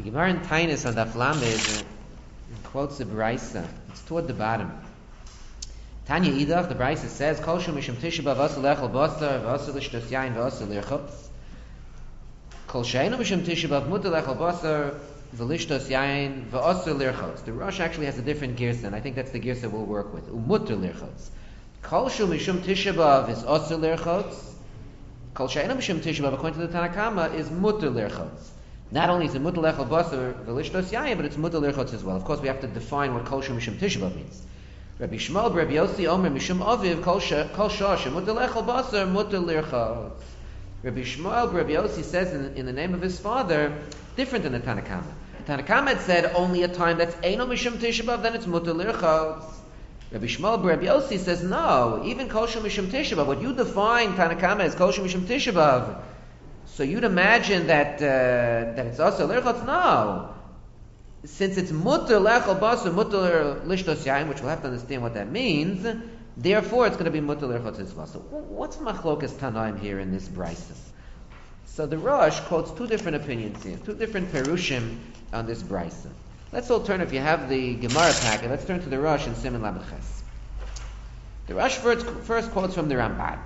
The Gemara in Tainus on Daf Lamed quotes the Brisa. It's toward the bottom. Tanya Idach, the Brisa says, Kol shum mishum tisha b'av asur lechol basar v'asur l'shtos yain v'asur l'irchutz. Kol she'enu mishum tisha b'av mutar lechol basar v'lishtos yain v'asur l'irchutz. The Rosh actually has a different girsa, and I think that's the girsa we'll work with. Umutar l'irchutz. Kol shum mishum tisha b'av is asur l'irchutz. Kol she'enu mishum tisha b'av, according to the Tanakama, is mutar l'irchutz. Not only is it mutar lechol basar v'lishtos yain, but it's mutar l'irchutz as well. Of course, we have to define what kol shum mishum tisha b'av means. Rabbi Shmuel, Rabbi Yossi, Omer, Mishum Aviv, Kol Shah, Mutar Lechol Basar, Mutar L'irchutz. Rabbi Shmuel, Rabbi Yossi says in the name of his father, different than the Tanakama. The Tanakama had said only a time that's Eino Mishum Tisha B'av, then it's Mutar L'irchutz. Rabbi Shmuel, Rabbi Yossi says no, even Kol Shah Mishum Tisha B'av, what you define Tanakama as Kol Shah Mishum Tisha B'av, so you'd imagine that it's also L'irchutz? No. Since it's mutar lechol basar, mutar lishtos yain, which we'll have to understand what that means, therefore it's going to be mutar lirchutz as well. So what's machlokas tanaim here in this brisa? So the Rosh quotes two different opinions here, two different perushim on this brisa. Let's all turn, if you have the Gemara packet, let's turn to the Rosh and Siman Lamed Ches. The Rosh first quotes from the Ramban.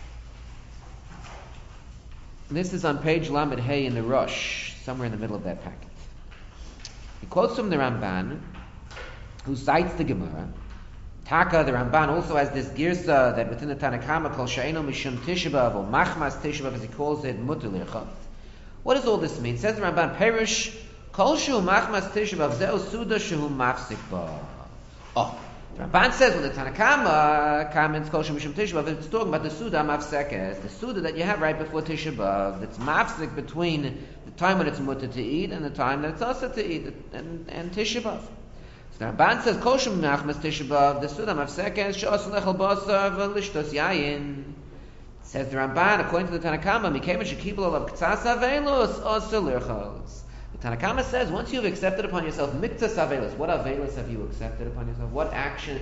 This is on page Lamed Hey in the Rosh, somewhere in the middle of that packet. He quotes from the Ramban, who cites the Gemara. Taka, the Ramban, also has this girsa that within the Tanakama, Kol She'enu Mishum Tisha B'av, or Machmas Tisha B'av, as he calls it, Mutar L'irchutz. What does all this mean? Says the Ramban, Perish, Kol She'u Machmas Tisha B'av, Ze'u Suda She'u Mafsik Ba. Oh, the Ramban says, when the Tanakama comments Kol She'u Mishum Tisha B'av, it's talking about the Suda Mafsekes, the Suda that you have right before Tisha B'av, that's Mafsik between the time when it's mutter to eat and the time that it's also to eat, and Tisha B'av. So the Ramban says, Kol Shum Machmas Tisha B'av, the Suda Mafsekes, She'os Lechol Basar V'lishtos Yayin. Says the Ramban, according to the Tanakama, Mikema Shekibel Olav K'tzas Avelus, Osir L'irchutz. The Tanakama says, once you've accepted upon yourself Miktas Avelus, what Avelus have you accepted upon yourself? What action,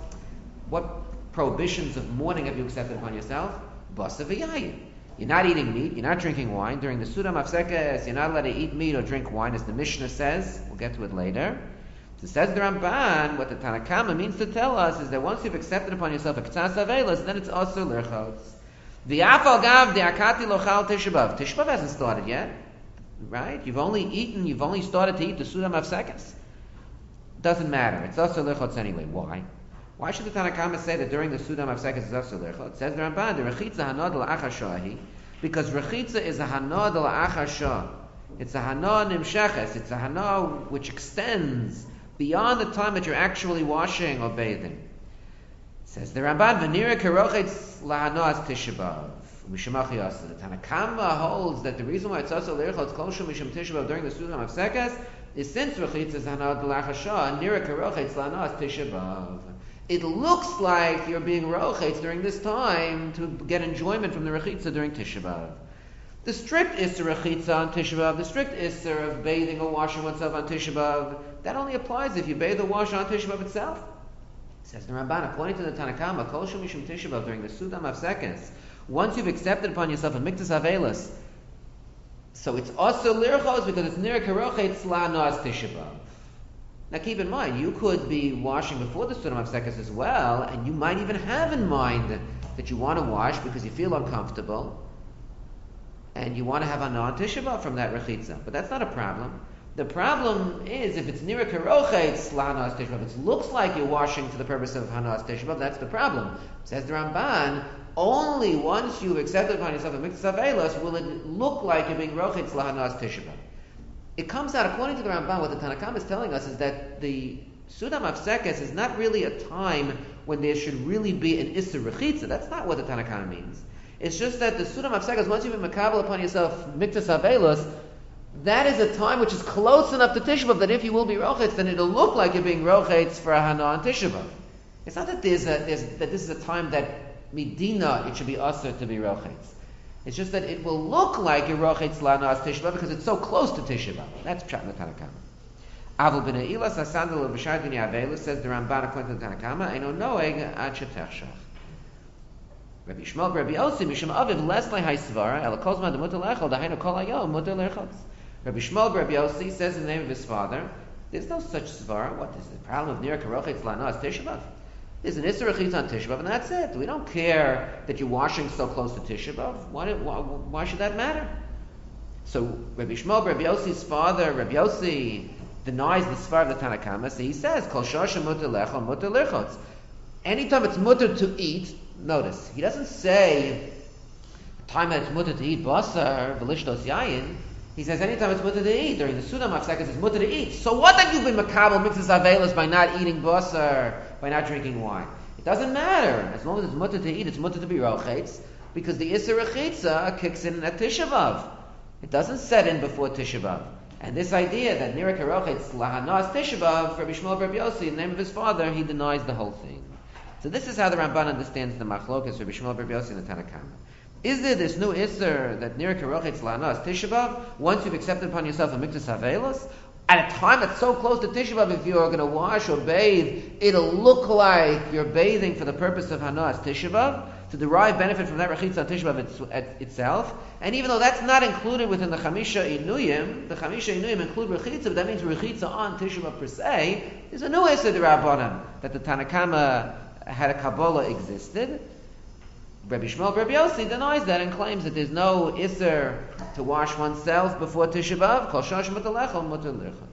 what prohibitions of mourning have you accepted upon yourself? Basar V'yayin. You're not eating meat, you're not drinking wine. During the Suda Mafsekes, you're not allowed to eat meat or drink wine, as the Mishnah says. We'll get to it later. So says the Ramban, what the Tanakama means to tell us is that once you've accepted upon yourself a K'tzas Avelus, then it's also L'irchutz. V'afal gav de'akati lochal Tisha B'av. Tisha B'av hasn't started yet, right? You've only started to eat the Suda Mafsekes. Doesn't matter. It's also L'irchutz anyway. Why? Why should the Tanakama say that during the Suda Mafsekes is also L'irchutz? It says the Ramban, the Rechitza Hanad L'achar Shahi, because Rechitza is a Hanad L'achar Shah. It's a Hanad Nimsheches. It's a Hanad which extends beyond the time that you're actually washing or bathing. It says the Ramban, V'nira Kerochetz L'hanad Tisha B'av. The Tanakama holds that the reason why it's also L'irchutz Kol Shum Mishum Tisha B'av during the Suda Mafsekes is since Rechitza is Hanad L'achar Shah, Nira Kerochetz L'hanad Tisha B'av. It looks like you're being rochetz during this time to get enjoyment from the rechitza during Tisha B'av. The strict Isser rechitza on Tisha B'av, the strict Isser of bathing or washing oneself on Tisha B'av, that only applies if you bathe or wash on Tisha B'av itself. Says the Ramban, according to the Tanakama, Kol Shum Mishum Tisha B'av during the Suda Mafsekes, once you've accepted upon yourself a Miktas Avelus, so it's also L'irchutz because it's Nira Kerochetz L'hanad Tisha B'av. Now keep in mind, you could be washing before the Suda Mafsekes as well, and you might even have in mind that you want to wash because you feel uncomfortable, and you want to have a non-Tisha B'av from that Rechitza. But that's not a problem. The problem is if it's Nira Kerochetz L'hanad Tisha B'av, it looks like you're washing for the purpose of Hanad Tisha B'av, that's the problem. Says the Ramban, only once you've accepted upon yourself a Miktas Avelus will it look like you're being Rochetz L'hanad Tisha B'av. It comes out, according to the Ramban, what the Tanakam is telling us is that the Suda Mafsekes is not really a time when there should really be an Isser Rechitza. That's not what the Tanakam means. It's just that the Suda Mafsekes, once you've been makabel upon yourself Miktas Avelus, that is a time which is close enough to Tisha B'av that if you will be Rochetz, then it'll look like you're being Rochetz for a Hana on Tisha B'av. It's not that that this is a time that Medina, it should be Asr to be Rochetz. It's just that it will look like you're Rochetz L'hanad Tisha B'av because it's so close to Tisha B'av. That's Pshat in the Tanakama. Avol b'nei Ilas Asandal of B'shar Dini Avelus, says the Ramban according to the Tanakama, Eino Noeg Ad Shetechshach. Rabbi Shmuel, Rabbi Yossi, Mishum Aviv, Leslei Haisvara, El Kozma Demutar Lechol, Dahainu Kol Hayom Mutar L'irchutz. Rabbi Shmuel Rabbi Yossi says in the name of his father, there's no such svara. What is the problem of Nira Karochetz Lanos Tisha B'Av? There's an Isser Rechitza on Tisha B'Av, and that's it. We don't care that you're washing so close to Tisha B'Av. Why should that matter? So Rabbi Shmuel Rabbi Yossi's father, Rabbi Yossi, denies the svara of the Tanna Kama, so he says, Kol Shosha Mutter Lecho Mutter Lichotz. Anytime it's mutter to eat, notice, he doesn't say the time that it's mutter to eat basar, v'lishtos yayin. He says anytime it's mutter to eat, during the Suda Mafsekas it's mutter to eat. So what that you've been makabel mixes avelas by not eating basar, by not drinking wine? It doesn't matter. As long as it's mutter to eat, it's mutter to be rochetz, because the Isser Rechitza kicks in at Tisha B'Av. It doesn't set in before Tisha B'Av. And this idea that Nira Karochetz Lahanas Tisha B'Av, Rabbi Shmuel Rabbi Yossi, in the name of his father, he denies the whole thing. So this is how the Ramban understands the Machlokas, Rabbi Shmuel Rabbi Yossi, and the Tanna Kama. Is there this new Isser that Nira Karochetz Lahanas Tisha B'Av, once you've accepted upon yourself a Miktas Havelos, at a time that's so close to Tisha B'Av, if you're going to wash or bathe, it'll look like you're bathing for the purpose of Hanas Tisha B'Av, to derive benefit from that Rechitza Tisha B'Av itself. And even though that's not included within the Chamisha Inuyim, the Chamisha Inuyim include Rechitza, but that means Rechitza on Tisha B'Av per se, is a new Isser D'Rabbanan, that the Tanna Kama had a Kabbalah existed. Rabbi Shmuel Rabbi Yossi denies that and claims that there's no Isser to wash oneself before Tisha B'Av. Kol shosh mutar lechol mutar lechol.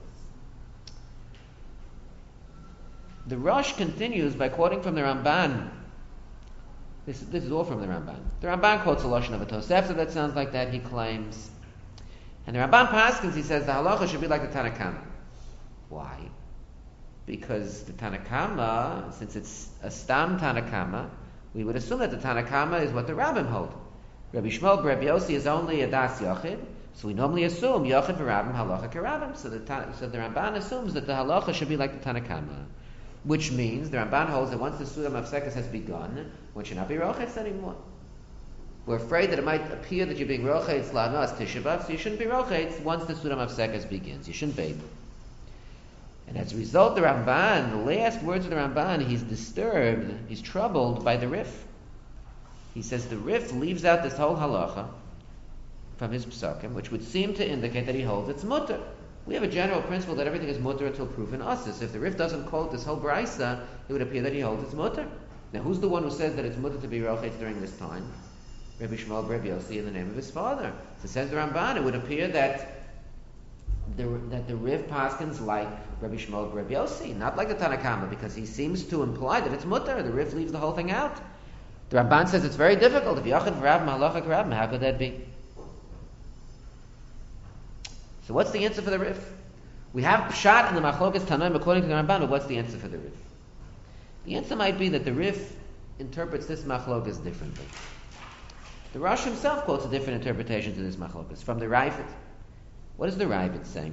The Rosh continues by quoting from the Ramban. This is all from the Ramban. The Ramban quotes a lashon of a Tosefta that sounds like that, he claims. And the Ramban paskins, he says the halacha should be like the Tanna Kama. Why? Because the Tanna Kama, since it's a stam Tanna Kama, we would assume that the Tanna Kama is what the Rabbim hold. Rabbi Shmuel Rabbi Yossi is only a das Yochid, so we normally assume Yochid v'Rabbim halacha k'Rabbim. So the Ramban assumes that the halacha should be like the Tanna Kama, which means the Ramban holds that once the Suda Mafsekas has begun, one should not be rochetz anymore. We're afraid that it might appear that you're being rochetz la'anas Tisha B'Av, so you shouldn't be rochetz once the Suda Mafsekas begins. You shouldn't bathe. And as a result, the Ramban, the last words of the Ramban, he's disturbed, he's troubled by the Rif. He says the Rif leaves out this whole halacha from his psakim, which would seem to indicate that he holds it's mutter. We have a general principle that everything is mutter until proven asus. If the Rif doesn't quote this whole brisa, it would appear that he holds it's mutter. Now, who's the one who says that it's mutter to be rochetz during this time? Rabbi Shmuel Rabbi Yossi in the name of his father. So says the Ramban, it would appear that the Riv paskins like Rabbi Shmuel Rabbi Yossi, not like the Tanna Kama, because he seems to imply that it's mutter. The Riv leaves the whole thing out. The Ramban says it's very difficult. If Yachid v'Rabbim halacha k'Rabbim, how could that be? So what's the answer for the Riv? We have pshat in the Machlokas Tanoim according to the Ramban, but what's the answer for the Riv? The answer might be that the Riv interprets this Machlokas differently. The Rosh himself quotes a different interpretation to this Machlokas from the Ravid. What does the Ravid say?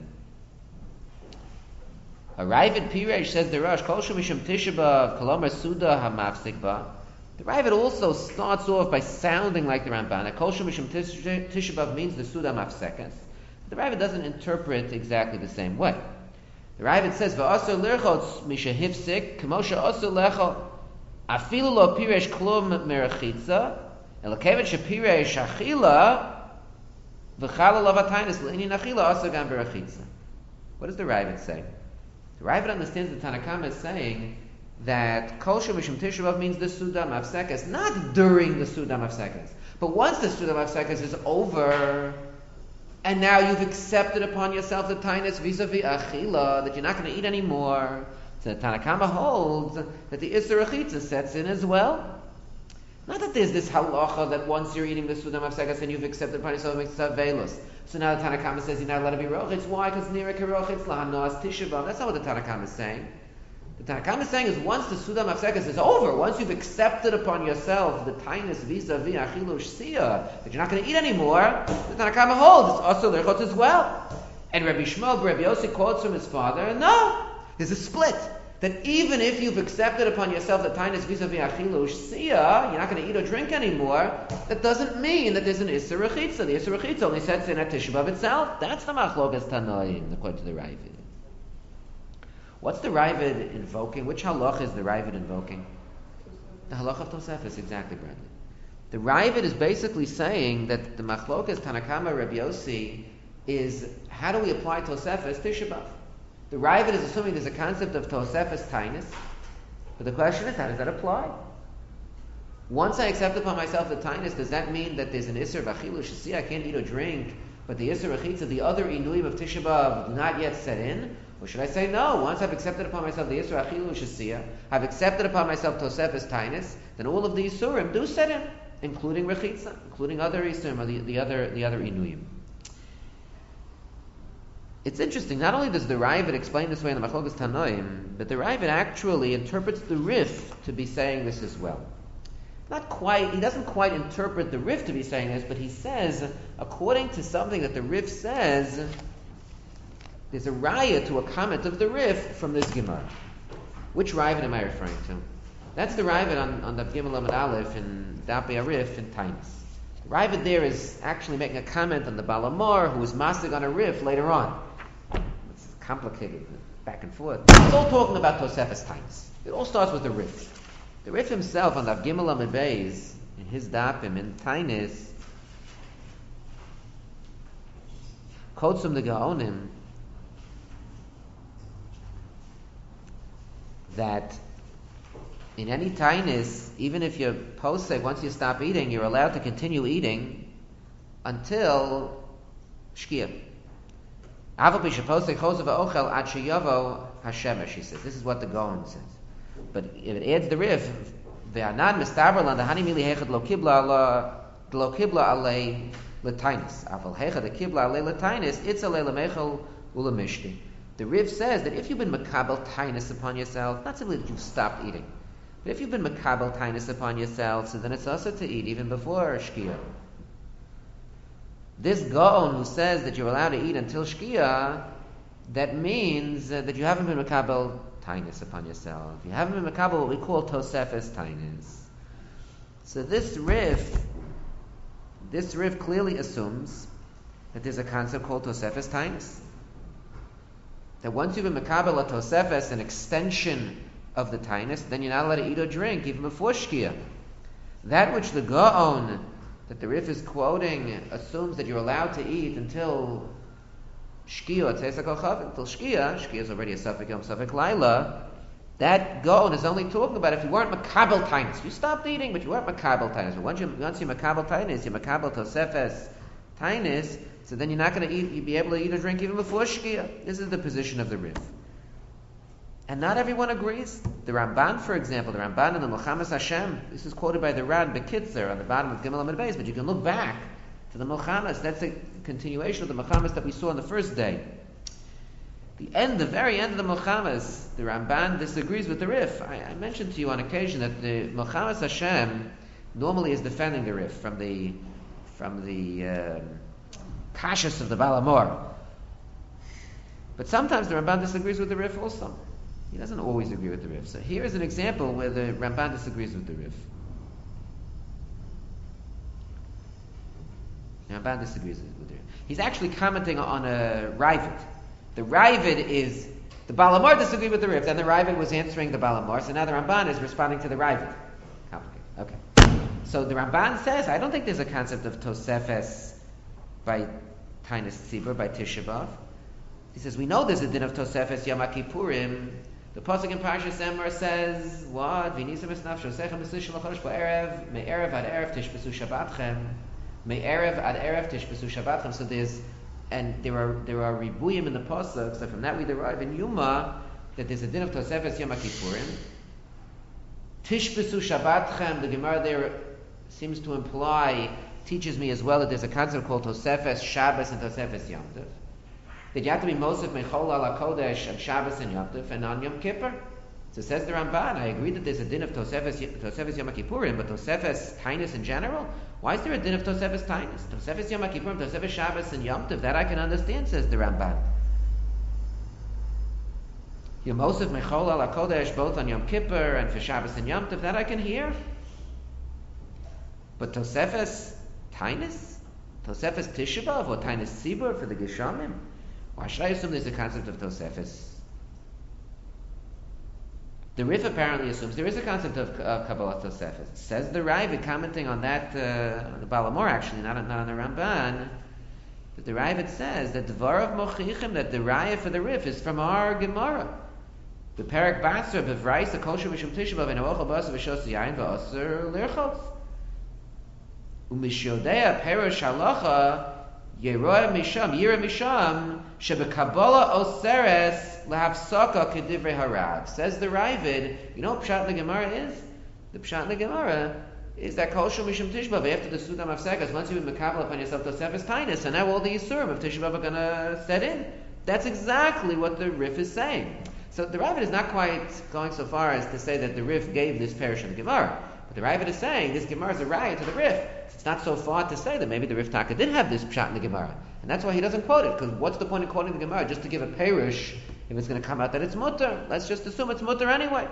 A Ravid Piresh says the Rosh, Kol Shemishim Tisha B'Av, Kolomar Suda HaMafsik Ba. The Ravid also starts off by sounding like the Ramban. Kol Shemishim Tisha B'Av means the Suda Mafsekas. The Ravid doesn't interpret exactly the same way. The Ravid says, V'asur lirchotz misha hifsik, k'mosha asur lechol, afilu lo piresh klum merachitza, elokevit shepiresh achila, v'chala lo vatainis l'inin achila asur gam berachitza. What does the Ravid say? The Ravid understands that Tanna Kama is saying that Kol Shemishim Tisha B'Av means the Suda Mafsekas, not during the Suda Mafsekas, but once the Suda Mafsekas is over, and now you've accepted upon yourself the tainus vis-a-vis achila, that you're not going to eat anymore. So Tanna Kama holds that the Isser Rechitza sets in as well. Not that there's this halacha that once you're eating the Suda Mafsekas and you've accepted upon yourself Mitzvah Velus. So now the Tanna Kama says you're not allowed to be rochetz. Why? Because Nira Karochetz Lahanas Tisha B'Av. That's not what the Tanna Kama is saying. The Tanna Kama is saying is once the Suda Mafsekas is over, once you've accepted upon yourself the tainus vis-a-vis achilu sh'siyah, that you're not going to eat anymore, the Tanna Kama holds it's also lirchotz as well. And Rabbi Shmuel Rabbi Yossi quotes from his father, no, there's a split. That even if you've accepted upon yourself the tainus vis-a-vis achilu sh'siyah, you're not going to eat or drink anymore, that doesn't mean that there's an Isser Rechitza. The Isser Rechitza only sets in at Tisha B'Av itself. That's the Machlokas Tanoim, according to the Ravid. What's the Ravid invoking? Which halach is the Ravid invoking? The halach of Tosefes, exactly, Bradley. The Ravid is basically saying that the Machlokas Tanna Kama Rabbi Yossi is how do we apply Tosefes Tisha B'Av? The Ravid is assuming there's a concept of Tosefes Tainus, but the question is, how does that apply? Once I accept upon myself the Tainus, does that mean that there's an Isser V'Achilu Shasi, I can't eat or drink, but the Isser V'Chitza, the other Inuyim of Tisha B'Av, do not yet set in? Or should I say, no, once I've accepted upon myself the Isser V'Achilu Shasi, I've accepted upon myself Tosefes Tainus, then all of the Isurim do set in, including Rechitza, including other Isurim, or the other Inuyim. It's interesting, not only does the Ravid explain this way in the Machlokas Tanoim, but the Ravid actually interprets the Rif to be saying this as well. Not quite, he doesn't quite interpret the Rif to be saying this, but he says, according to something that the Rif says, there's a raya to a comment of the Rif from this Gemara. Which Ravid am I referring to? That's the Ravid on the Gimel Amud Aleph in Dapei Arif in Tainus. The Ravid there is actually making a comment on the Baal Amor, who is masig on a Rif later on. It's complicated, back and forth. It's all talking about Tosefes Tainus. It all starts with the Rif. The Rif himself on the Gimel Amud Beis, in his Dapim, in Tainus, quotes from the Gaonim that in any Tainus, even if you're posek, once you stop eating, you're allowed to continue eating until Shkia. He says. This is what the Gaon says. But if it adds the Rif, ve'anan mistaber the hanimili hechad lo kibla alei l'tainis. Aval hechad the kibla alei l'tainis, it's alei l'mechel u'lemishti. The Rif says that if you've been makabel tainis upon yourself, not simply that you've stopped eating, but if you've been makabel tainis upon yourself, so then it's also to eat even before Shkia. This Gaon who says that you're allowed to eat until Shkia, that means that you haven't been makabel tainus upon yourself. You haven't been makabel what we call Tosefes tainus. So this Rif clearly assumes that there's a concept called Tosefes tainus. That once you've been makabel a Tosefes, an extension of the tainus, then you're not allowed to eat or drink even before Shkia. That which the Gaon that the Rif is quoting assumes that you're allowed to eat until Shkia, until Shkia is already a Safek Yom Safek Laila. That Gaon is only talking about if you weren't Makabel Tainus. You stopped eating, but you weren't Makabel Tainus. But once you're Makabel Tainus, you're Makabel Tosefes Tainus, so then you're not going to eat, you'll be able to eat or drink even before Shkia. This is the position of the Rif. And not everyone agrees. The Ramban, for example, the Ramban in the Milchamas Hashem, this is quoted by the Ran Bekitzer on the bottom of Gimel Amud Beis, but you can look back to the Milchamas. That's a continuation of the Milchamas that we saw on the first day. The very end of the Milchamas, the Ramban disagrees with the Rif. I mentioned to you on occasion that the Milchamas Hashem normally is defending the Rif from the kashas of the Baal Amor. But sometimes the Ramban disagrees with the Rif also. He doesn't always agree with the Rif. So here is an example where the Ramban disagrees with the Rif. The Ramban disagrees with the Rif. He's actually commenting on a Ravid. The Ravid is, the Baal Amor disagreed with the Rif, then the Ravid was answering the Baal Amor, so now the Ramban is responding to the Ravid. Complicated. Okay. So the Ramban says, I don't think there's a concept of Tosefes by Tainus Tzibur, by Tisha B'Av. He says, we know there's a din of Tosefes Yom Kippurim. The pasuk in Parshas Emor says, "What? V'nisam es nafsho sechem b'sushim l'chodesh ba'erev me'erev ad erev tishbesu shabbatchem me'erev ad erev tishbesu shabbatchem." So there are ribuyim in the pasuk. So from that we derive in Yuma that there's a din of Tosefes Yom Kippurim. Tishbesu shabbatchem. The Gemara there seems to teaches me as well that there's a concept called Tosefes Shabbos and Tosefes Yom Tov. That you have to be Mosef Mechol Ala Kodesh on Shabbos and Yom Tov and on Yom Kippur. So says the Ramban, I agree that there's a din of Tosefes Yom Kippurim, but Tosefes Tainus in general? Why is there a din of Tosefes Tainus? Tosefes Yom Kippurim, Tosefes Shabbos and Yom Tov, that I can understand, says the Ramban. You're Mosef Mechol Ala Kodesh both on Yom Kippur and for Shabbos and Yom Tov, that I can hear. But Tosefes Tainus? Tosefes Tisha B'Av or Tainus Tzibur for the Geshamim? Why should I assume there's a concept of Tosefes? The Rif apparently assumes there is a concept of Kabbalah Tosefes. Says the Ravid, commenting on that, the Baal Amor actually, not on the Ramban, But the Raavad says that Dvarav Mochichim, that the Raya for the Rif is from our Gemara. The Perek Basra Bevraisa Kosher Mishum Tisha B'av and Arocha Basa V'Shos Yain V'Aser Lirchos. Umishodea Perush Halacha Yeroa Misham Yira Misham Shebekabbalah Oseres Lahafsaka Kedivrei Harav. Says the Raavad, you know what Pshat in the Gemara is? The Pshat in the Gemara is that Kosher Mishum Tisha B'av, after the Sudam Hafsekas, once you've been Mekabbalah upon yourself Tosefes Tainus, and now all the Yisurim of Tisha B'av are going to set in. That's exactly what the Rif is saying. So the Raavad is not quite going so far as to say that the Rif gave this parish in the Gemara. But the Raavad is saying this Gemara is a raya to the Rif. It's not so far to say that maybe the Rif Taka did have this pshat in the Gemara. And that's why he doesn't quote it, because what's the point of quoting the Gemara? Just to give a parish if it's going to come out that it's mutter. Let's just assume it's mutter anyway.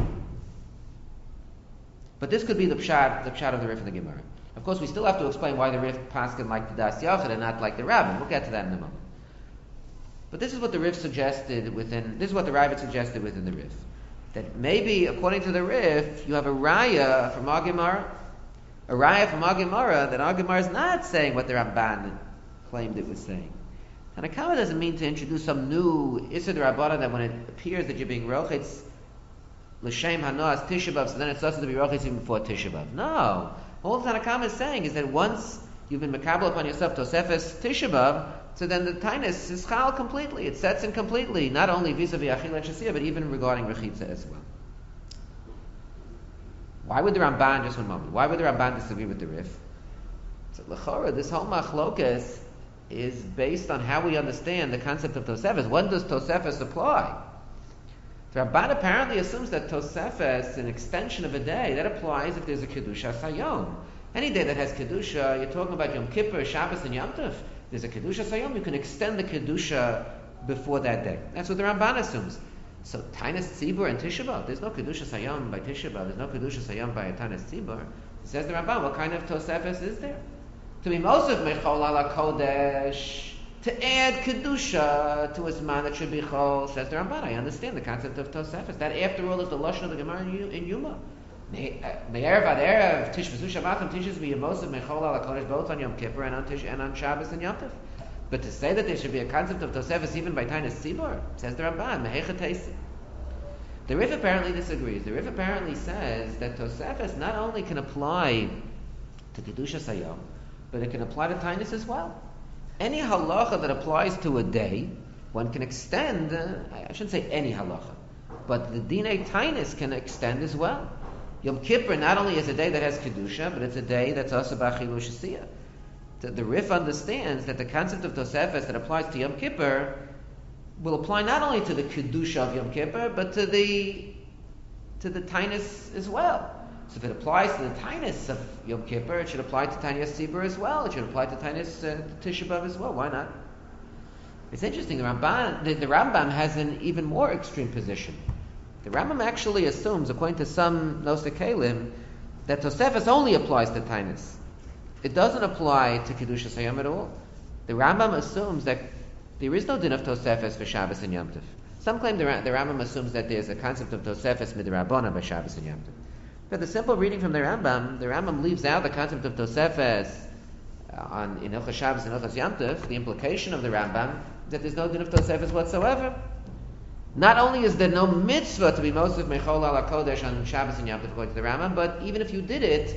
But this could be the pshat of the Rif in the Gemara. Of course, we still have to explain why the Rif paskin like the Das Yachid and not like the Rabbin. We'll get to that in a moment. But this is what the Rif suggested within. This is what the Raavad suggested within the Rif, that maybe according to the Rif, you have a raya from our Gemara, that our Gemara is not saying what the Ramban claimed it was saying. And Akama doesn't mean to introduce some new Issa D'Rabbanan that when it appears that you're being rochitz l'shem hanas Tisha B'av, so then it's supposed to be rochitz even before Tisha B'av. No, all the Tanakama is saying is that once you've been mekabel upon yourself Tosefes Tisha B'av, so then the tainus is chal completely. It sets in completely, not only vis-a-vis achila and shasiyah, but even regarding rechitza as well. Why would the Ramban, just one moment, why would the Ramban disagree with the Rif? So l'chora, this whole machlokas is based on how we understand the concept of Tosefes. When does Tosefes apply? The Ramban apparently assumes that Tosefes, an extension of a day, that applies if there's a Kedusha Sayom. Any day that has Kedusha, you're talking about Yom Kippur, Shabbos, and Yom Tov. There's a Kedusha Sayom, you can extend the Kedusha before that day. That's what the Ramban assumes. So Tainus Tzibur and Tisha B'av, there's no Kedusha Sayom by Tisha B'av, there's no Kedusha Sayom by Tainus Tzibur. Says the Ramban, what kind of Tosefes is there? To be Mosef Mechol Ala Kodesh, to add Kedusha to a Zman that should be Chol, says the Ramban. I understand the concept of Tosefes. That after all is the Lashon of the Gemara in Yuma. Me'erev ad Erev, Tish V'zu Shabbatim, Tishes V'yemosef Mechol Ala Kodesh, both on Yom Kippur and on Shabbos and Yom Tov. But to say that there should be a concept of Tosefes even by Tainus Tzibur, says the Ramban, Mehecha Teisi. The Rif apparently disagrees. The Rif apparently says that Tosefes not only can apply to Kedusha Sayom, but it can apply to Tainus as well. Any halacha that applies to a day, one can extend, I shouldn't say any halacha, but the Dinei Tainus can extend as well. Yom Kippur not only is a day that has Kedusha, but it's a day that's also B'achilu Shasiyah. The Rif understands that the concept of Tosefes that applies to Yom Kippur will apply not only to the Kedusha of Yom Kippur, but to the Tainus as well. So if it applies to the Tainus of Yom Kippur, it should apply to Tainus Tzibur as well. It should apply to Tainus Tisha B'av as well. Why not? It's interesting. The Rambam has an even more extreme position. The Rambam actually assumes, according to some Nosei Kelim, that Tosefes only applies to Tainus. It doesn't apply to Kedusha Sayom at all. The Rambam assumes that there is no din of Tosefes for Shabbos and Yom Tov. Some claim the Rambam assumes that there's a concept of Tosefes midrabbanan by Shabbos and Yom Tov. But the simple reading from the Rambam leaves out the concept of Tosefes in Hilchos Shabbos and Hilchos Yom Tov. The implication of the Rambam is that there's no din of Tosefes whatsoever. Not only is there no mitzvah to be Mosef Mechol Ala Kodesh on Shabbos and Yom Tov according to the Rambam, but even if you did it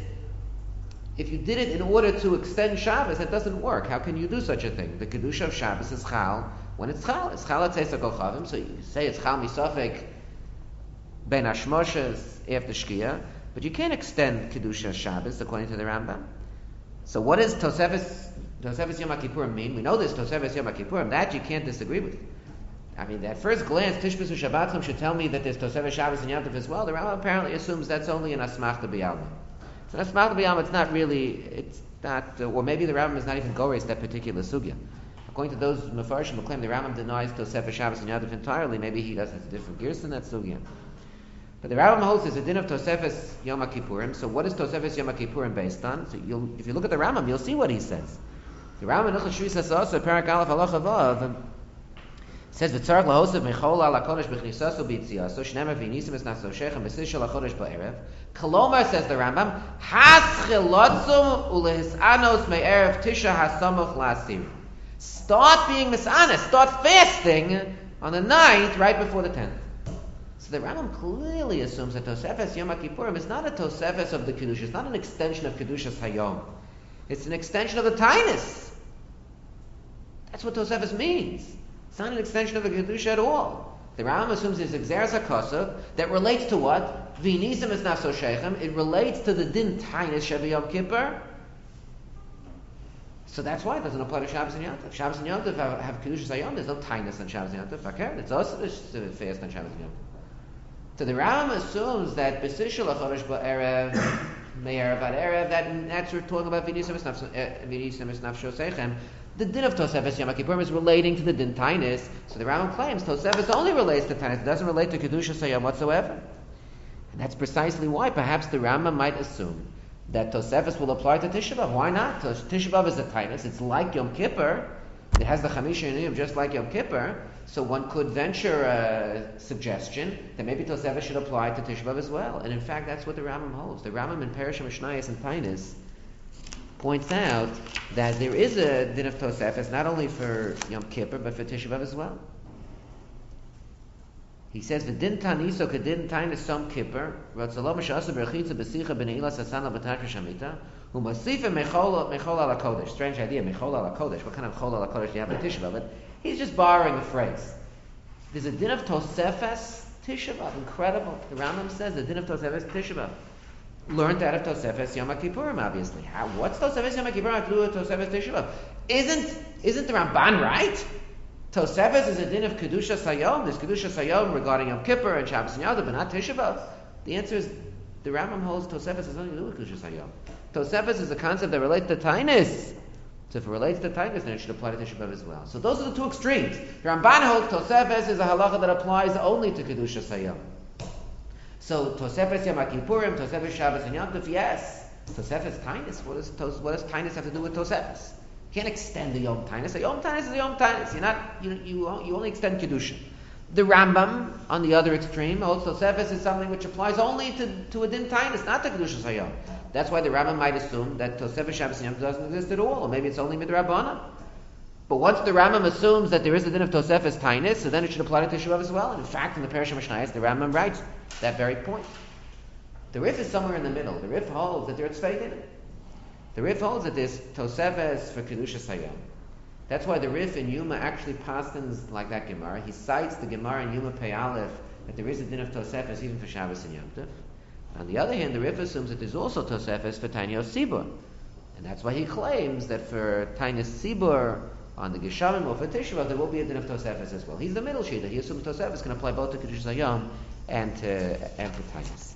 in order to extend Shabbos, it doesn't work. How can you do such a thing? The Kedusha of Shabbos is Chal when it's Chal. It's Chal at Tzeitzah Kochavim, so you say it's Chal Misofek Ben Hashmoshes after Shkia, but you can't extend Kedusha Shabbos according to the Rambam. So what does Tosefes Yom HaKippurim mean? We know this Tosefes Yom HaKippurim. That you can't disagree with. I mean, at first glance, Tishbis Shabbatim should tell me that there's Tosefes Shabbos and Yom Tov as well. The Rambam apparently assumes that's only an Asmach B'Yalma. So an Asmach B'Yalma, it's not, or maybe the Rambam is not even Gores that particular sugya. According to those Mefarshim who claim the Rambam denies Tosefes Shabbos and Yom Tov entirely, maybe he does have a different gears in that sugya. But the Rambam holds there's a din of Tosefes Yom HaKippurim. So what is Tosefes Yom HaKippurim based on? So if you look at the Rambam, you'll see what he says. The Rambam in Hilchos Shvi says also, Parak Aleph Halacha Vav, says v'tzarach lahosav mechol ala kodesh b'chnisaso b'yitziaso shnemer v'yinisim es naso shechem b'sishal hachodesh ba'erev. Kolomar, says the Rambam, has chilotzum ulehisanos me'erev tisha hasamoch la'asiri. Start being misanes, start fasting on the 9th, right before the 10th. So the Rambam clearly assumes that Tosefes Yom Kippurim is not a Tosefes of the Kedusha. It's not an extension of Kedushas Hayom. It's an extension of the Tainus. That's what Tosefes means. It's not an extension of the Kedusha at all. The Rambam assumes there's Exeres HaKosav that relates to what? V'nisim is nafso sheichem. It relates to the din Tainus Shevi Yom Kippur. So that's why it doesn't apply to Shabbos and Yom Tov. Shabbos and Yom Tov have Kedushas Hayom. There's no Tainus on Shabbos and Yom Tov. Okay? It's also to fast on Shabbos and Yom Tov. So the Rambam assumes that B'sishul HaChodesh Ba'erev, Me'erev Ad Erev, that's we're talking about V'nisim is nafsho seichem. The din of Tosefes Yom Kippurim is relating to the din Tainus. So the Rambam claims Tosefes only relates to Tainus. It doesn't relate to Kedushas Hayom whatsoever. And that's precisely why perhaps the Rambam might assume that Tosefes will apply to Tisha B'Av. Why not? Tisha B'Av is a Tainus. It's like Yom Kippur. It has the Chamisha Yoniyim just like Yom Kippur. So one could venture a suggestion that maybe Tosefes should apply to Tisha B'Av as well. And in fact, that's what the Rambam holds. The Rambam in Parashah Mishnayos and Tainus points out that there is a din of Tosefes not only for Yom Kippur but for Tisha B'Av as well. He says, "V'din taniso kedin tainus Yom Kippur, ratzalom shasa berachitza b'sicha b'neila sasana b'tatra shamita, u'masifa mechol ala kodesh." Strange idea, mechol ala kodesh. What kind of chol ala kodesh do you have in Tisha B'Av? But he's just borrowing a phrase. There's a din of Tosefes Tisha B'Av. Incredible. The Rambam says the din of Tosefes Tisha B'Av. Learned out of Tosefes Yom Kippurim, obviously. What's Tosefes Yom Kippurim have to do with Tosefes Tisha B'Av? Isn't the Ramban right? Tosefes is a din of Kedushas Hayom. There's Kedushas Hayom regarding Yom Kippur and Shabbos and Yom Tov, but not Tisha B'Av. The answer is the Rambam holds Tosefes has nothing to do with Kedushas Hayom. Tosefes is a concept that relates to Tainus. So if it relates to Tainus, then it should apply to Tisha B'Av as well. So those are the two extremes. The Ramban holds Tosefes is a halacha that applies only to Kedushas Hayom. So Tosefes Yom Kippurim, Tosefes Shabbos and Yom Tov, yes. Tosefes Tainus. What does Tainus have to do with Tosefes? You can't extend the Yom Tainus. The Yom Tainus is the Yom Tainus. You only extend Kedusha. The Rambam, on the other extreme, holds Tosefes is something which applies only to a din Tainus, not to Kedushas Hayom. That's why the Rambam might assume that Tosefes Shabbos and Yom Tov doesn't exist at all, or maybe it's only midrabanan. But once the Rambam assumes that there is a din of Tosefes Tainus, so then it should apply to Tisha B'Av as well. And in fact, in the Parashah Mishnayos, the Rambam writes that very point. The Rif is somewhere in the middle. The Rif holds that there are tzvei dinim. The Rif holds that there's Tosefes for Kedushas Hayom. That's why the Rif in Yuma actually paskins like that Gemara. He cites the Gemara in Yuma Pei Aleph that there is a din of Tosefes even for Shabbos and Yom Tov. On the other hand, the Rif assumes that there's also Tosefes for Tainus Sibur. And that's why he claims that for Tainus Sibur on the Geshamim or for Tisha B'Av there will be a din of Tosefes as well. He's the middle shita. He assumes Tosefes can apply both to Kedushas Hayom and to Tainus.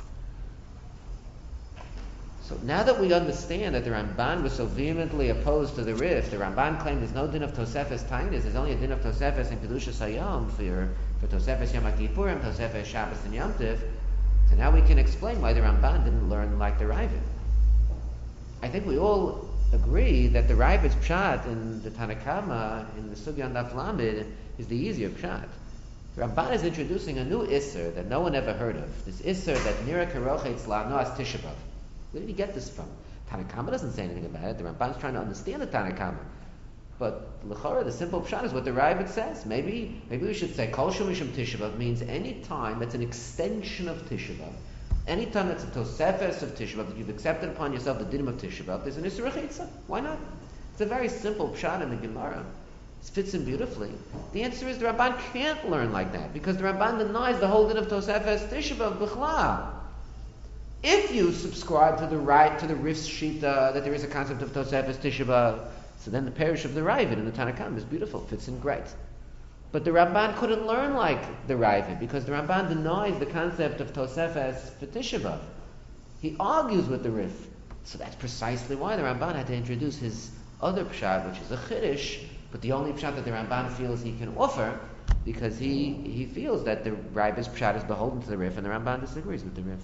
So now that we understand that the Ramban was so vehemently opposed to the Rif, the Ramban claimed there's no din of Tosefes Tainus, there's only a din of Tosefes and Kedushas Hayom for Tosefes Yom Kippurim, Tosefes Shabbos and Yom Tov. So now we can explain why the Ramban didn't learn like the Ravid. I think we all agree that the Ravid's pshat in the Tanakama, in the Sugya on Daf Lamed, is the easier pshat. The Ramban is introducing a new Isser that no one ever heard of. This Isser that Nira Karochetz La'noas Tisha B'Av. Where did he get this from? Tanakama doesn't say anything about it. The Ramban's trying to understand the Tanakama. But l'chora, the simple pshat is what the Ravid says. Maybe we should say Kol Shemishim Tisha B'Av means any time that's an extension of Tisha B'Av. Any time that's a Tosefes of Tisha B'Av, that you've accepted upon yourself the dinim of Tisha B'Av, there's an Isser Rechitza. Why not? It's a very simple pshat in the Gemara. It fits in beautifully. The answer is the Ramban can't learn like that because the Ramban denies the whole din of Tosefes Tisha B'Av b'chlal. If you subscribe to the Rif's Shita that there is a concept of Tosefes Tisha B'Av, so then the parish of the Ravid in the Tanakam is beautiful, fits in great. But the Ramban couldn't learn like the Ravid because the Ramban denies the concept of Tosefes for Tisha B'Av. He argues with the Rif. So that's precisely why the Ramban had to introduce his other pshat, which is a chiddush, but the only pshat that the Ramban feels he can offer, because he feels that the Ravid's pshat is beholden to the Rif, and the Ramban disagrees with the Rif.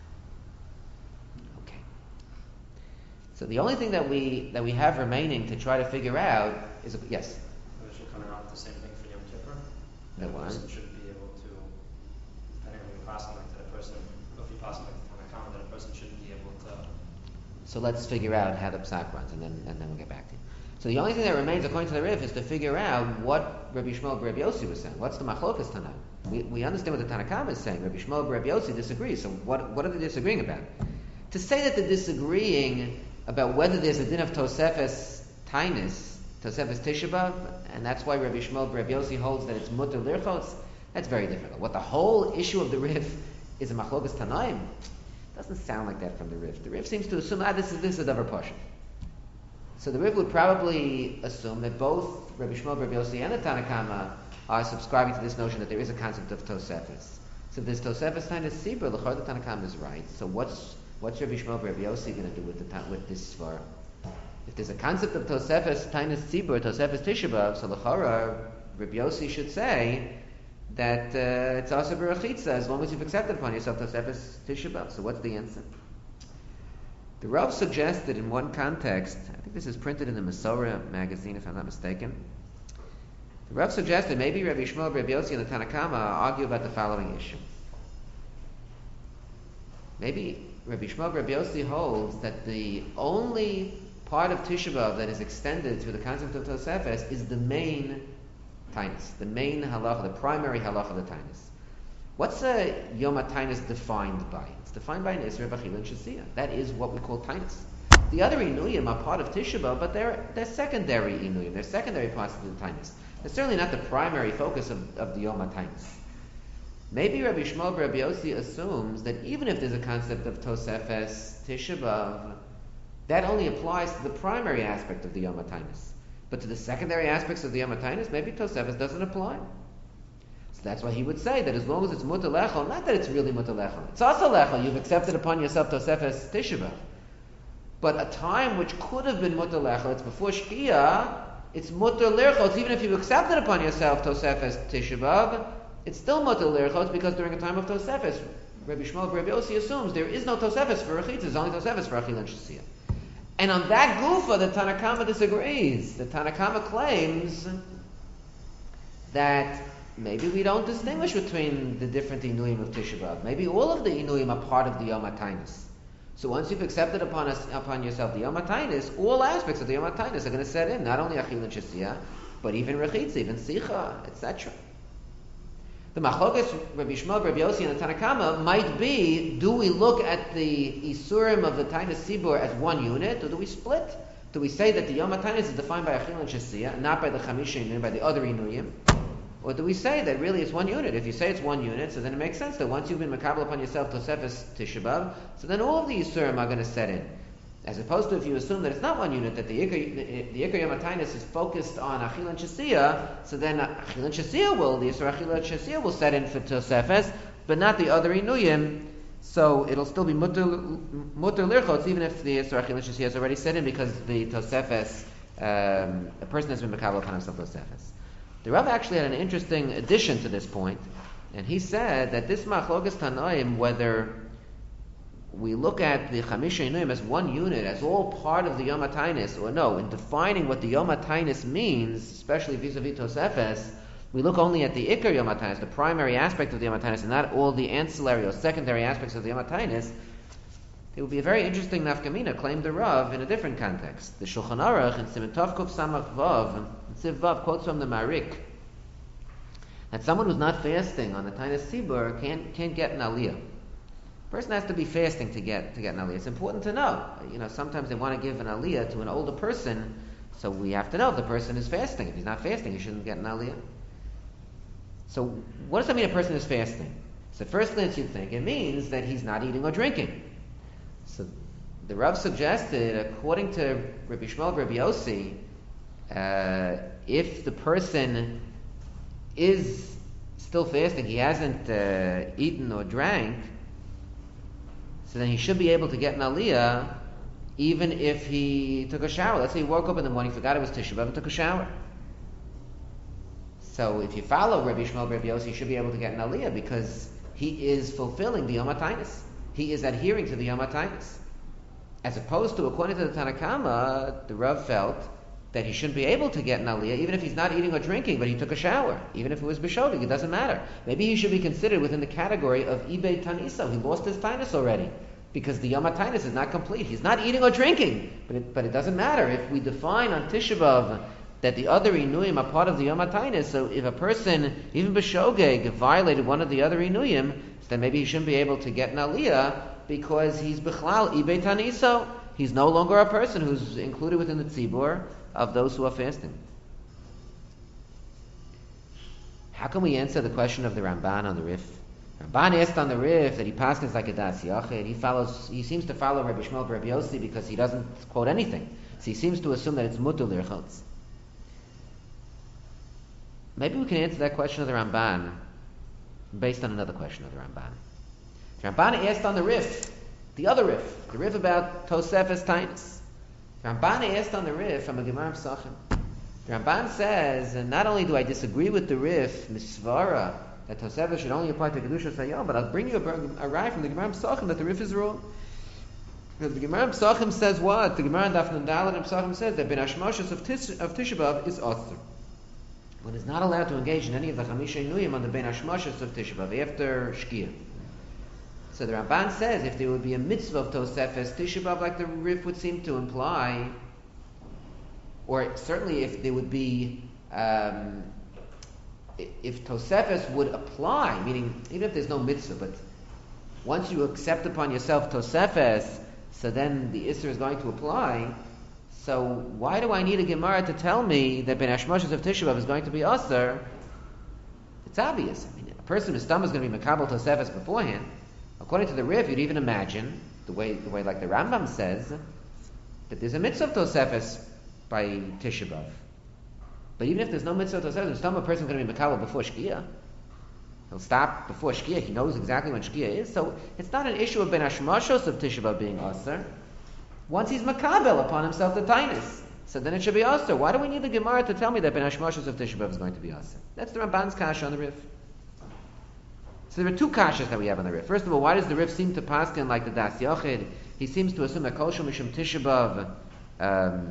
Okay. So the only thing that we have remaining to try to figure out is yes. Coming out the same thing for Yom Kippur. The The one. person shouldn't be able to, depending on your passing like that, a person, if you pass like the Tanakama, that a person shouldn't be able to. So let's figure out how the psak runs, and then we'll get back to you. So the only thing that remains, according to the Rif, is to figure out what Rabbi Shmuel Rabbi Yossi was saying. What's the machlokas Tanaim? We understand what the Tanakama is saying. Rabbi Shmuel Rabbi Yossi disagrees. So what are they disagreeing about? To say that they're disagreeing about whether there's a din of Tosefes Tainis, Tosefes Tisha B'Av, and that's why Rabbi Shmuel Rabbi Yossi holds that it's mutter lirchotz, that's very difficult. What the whole issue of the Rif is a machlokas Tanaim, doesn't sound like that from the Rif. The Rif seems to assume, this is a davar pasha. So the Rif would probably assume that both Rabbi Shmuel Rabbi Yossi and the Tanakama are subscribing to this notion that there is a concept of Tosefes. So if there's Tosefes Tainis Sibur, the Tanakama is right. So what's Rabbi Shmuel Rabbi Yossi going to do with this svara? If there's a concept of Tosefes Tainis Sibur, Tosefes Tisha B'Av, so l'chara Rabbi Yossi should say that it's also berachitza as long as you've accepted upon yourself Tosefes Tisha B'Av. So what's the answer? The Rav suggested in one context, I think this is printed in the Masorah magazine if I'm not mistaken. The Rav suggested maybe Rabbi Shmuel Rabbi Yossi and the Tanakama argue about the following issue. Maybe Rabbi Shmuel Rabbi Yossi holds that the only part of Tisha B'Av that is extended to the concept of Tosefes is the main Tainus, the main halacha, the primary halacha of the Tainus. What's a Yom HaTainus defined by? It's defined by an Isra B'Achila and Shasiyah. That is what we call Tainus. The other Inuyim are part of Tisha B'Av, but they're secondary Inuyim. They're secondary parts of the Tainus. They're certainly not the primary focus of the Yom HaTainus. Maybe Rabbi Shmuel Rabbi Yossi assumes that even if there's a concept of Tosefes Tisha B'Av, that only applies to the primary aspect of the Yom HaTainus. But to the secondary aspects of the Yom HaTainus, maybe Tosefes doesn't apply. So that's why he would say that as long as it's mutter lechol, not that it's really mutter lechol, it's also lechol, you've accepted upon yourself Tosefes Tisha B'Av. But a time which could have been mutter lechol, it's before Shkia, it's mutter lirchot. Even if you've accepted upon yourself Tosefes Tisha B'Av, it's still mutter lirchot because during a time of Tosefes, Rabbi Shmuel Rabbi Yossi assumes there is no Tosefes for Rechitz, there's only Tosefes for Achil and Shasiyah. And on that gufa, the Tanakama disagrees. The Tanakama claims that maybe we don't distinguish between the different Inuyim of Tisha B'Av. Maybe all of the Inuyim are part of the Yom HaTainus. So once you've accepted upon yourself the Yom HaTainus, all aspects of the Yom HaTainus are going to set in, not only Achil and Shasiyah, but even Rechitz, even Sicha, etc. The Machlokas, Rabbi Shmuel, Rabbi Yossi, and the Tanakama might be, do we look at the Isurim of the Tainus Sibur as one unit, or do we split? Do we say that the Yom HaTainus is defined by Achil and Shasiyah, not by the Chamisha Inuyim, by the other Inuyim? Or do we say that really it's one unit? If you say it's one unit, so then it makes sense that once you've been makabel upon yourself Tosefes Tisha B'Av, so then all of the Yisurim are going to set in. As opposed to if you assume that it's not one unit, that the Iker Yom HaTainus is focused on Achil and Shasiyah, so then Achil and Shasiyah the Yisur Achil and Shasiyah will set in for Tosefes, but not the other Inuyim, so it'll still be Mutter Lirchotz, even if the Yisur Achil and Shasiyah is already set in, because the Tosefes, a person has been makabel upon himself Tosefes. The Rav actually had an interesting addition to this point, and he said that this Machlokas Tanaim, whether we look at the Chamisha Inuyim as one unit, as all part of the Yom HaTainus, or no, in defining what the Yom HaTainus means, especially vis-a-vis Tosefes, we look only at the Iker Yom HaTainus, the primary aspect of the Yom HaTainus, and not all the ancillary or secondary aspects of the Yom HaTainus. It would be a very interesting nafkamina, claimed the Rav in a different context. The Shulchan Aruch in Siman Tov Kuf Samach Vav, Siv Vav quotes from the Marik that someone who's not fasting on the Tainus Sibur can't get an aliyah. A person has to be fasting to get an aliyah. It's important to know. Sometimes they want to give an aliyah to an older person, so we have to know if the person is fasting. If he's not fasting, he shouldn't get an aliyah. So what does that mean a person is fasting? So at first glance you'd think it means that he's not eating or drinking. So the Rav suggested, according to Rabbi Shmuel Rabbi Yossi, if the person is still fasting, he hasn't eaten or drank, so then he should be able to get an aliyah even if he took a shower. Let's say he woke up in the morning, forgot it was Tisha B'Av, and took a shower. So if you follow Rabbi Shmuel Rabbi Yossi, you should be able to get an aliyah because he is fulfilling the Yom HaTainus. He is adhering to the Yom HaTainus. As opposed to, according to the Tanakama, the Rav felt that he shouldn't be able to get an aliyah even if he's not eating or drinking, but he took a shower. Even if it was b'shodik, it doesn't matter. Maybe he should be considered within the category of ibei taniso. He lost his tainus already. because the Yom HaTainis is not complete. He's not eating or drinking, but it doesn't matter. If we define on Tisha B'Av that the other Inuyim are part of the Yom HaTainis, so if a person, even B'Shogeg, violated one of the other Inuyim, then maybe he shouldn't be able to get an Aliyah because he's B'chlal Ibei Taniso. He's no longer a person who's included within the tzibur of those who are fasting. How can we answer the question of the Ramban on the Rif? Ramban asked on the Rif that he paskins like a Das Yachid. He seems to follow Rabbi Shmuel Rabbi Yossi because he doesn't quote anything. So he seems to assume that it's mutter l'irchotz. Maybe we can answer that question of the Ramban based on another question of the Ramban. The Ramban asked on the Rif, the other Rif, the Rif about Tosefes Tainus. The Ramban asked on the Rif from a Gemara Pesachim. The Ramban says, and not only do I disagree with the Rif, Misvara, that Tosefes should only apply to Kedushas Hayom, but I'll bring you a rye from the Gemara Pesachim that the Rif is wrong. Because the Gemara Pesachim says what? The Gemara Daf Nandal and Pesachim says that Ben Hashmashos of Tisha B'Av is Osir. One is not allowed to engage in any of the Chamisha Inuyim on the Ben Hashmashos of Tisha B'Av after Shkia. So the Ramban says if there would be a mitzvah of Tosefes Tisha B'Av like the Rif would seem to imply, or certainly if there would be, if Tosefes would apply, meaning even if there's no mitzvah, but once you accept upon yourself Tosefes, so then the Isser is going to apply. So why do I need a Gemara to tell me that Ben Hashmashos of Tisha B'Av is going to be Asr? It's obvious. I mean, a person whose stomach is going to be Makabel Tosefes beforehand. According to the Rif, you'd even imagine, the way like the Rambam says, that there's a mitzvah of Tosefes by Tisha B'Av. But even if there's no mitzvah of Tosefes, the stomach person is going to be Makabel before Shkia. He'll stop before Shkia. He knows exactly when Shkia is. So it's not an issue of Ben Hashmashos of Tisha B'Av being Asr. Once he's makabel upon himself the tainus, so then it should be Asr. Why do we need the Gemara to tell me that Ben Hashmashos of Tisha B'Av is going to be Asr? That's the Ramban's kasha on the Rif. So there are two kashas that we have on the Rif. First of all, why does the Rif seem to paskin like the Das Yochid? He seems to assume that Kol Shel Mishum Tisha B'Av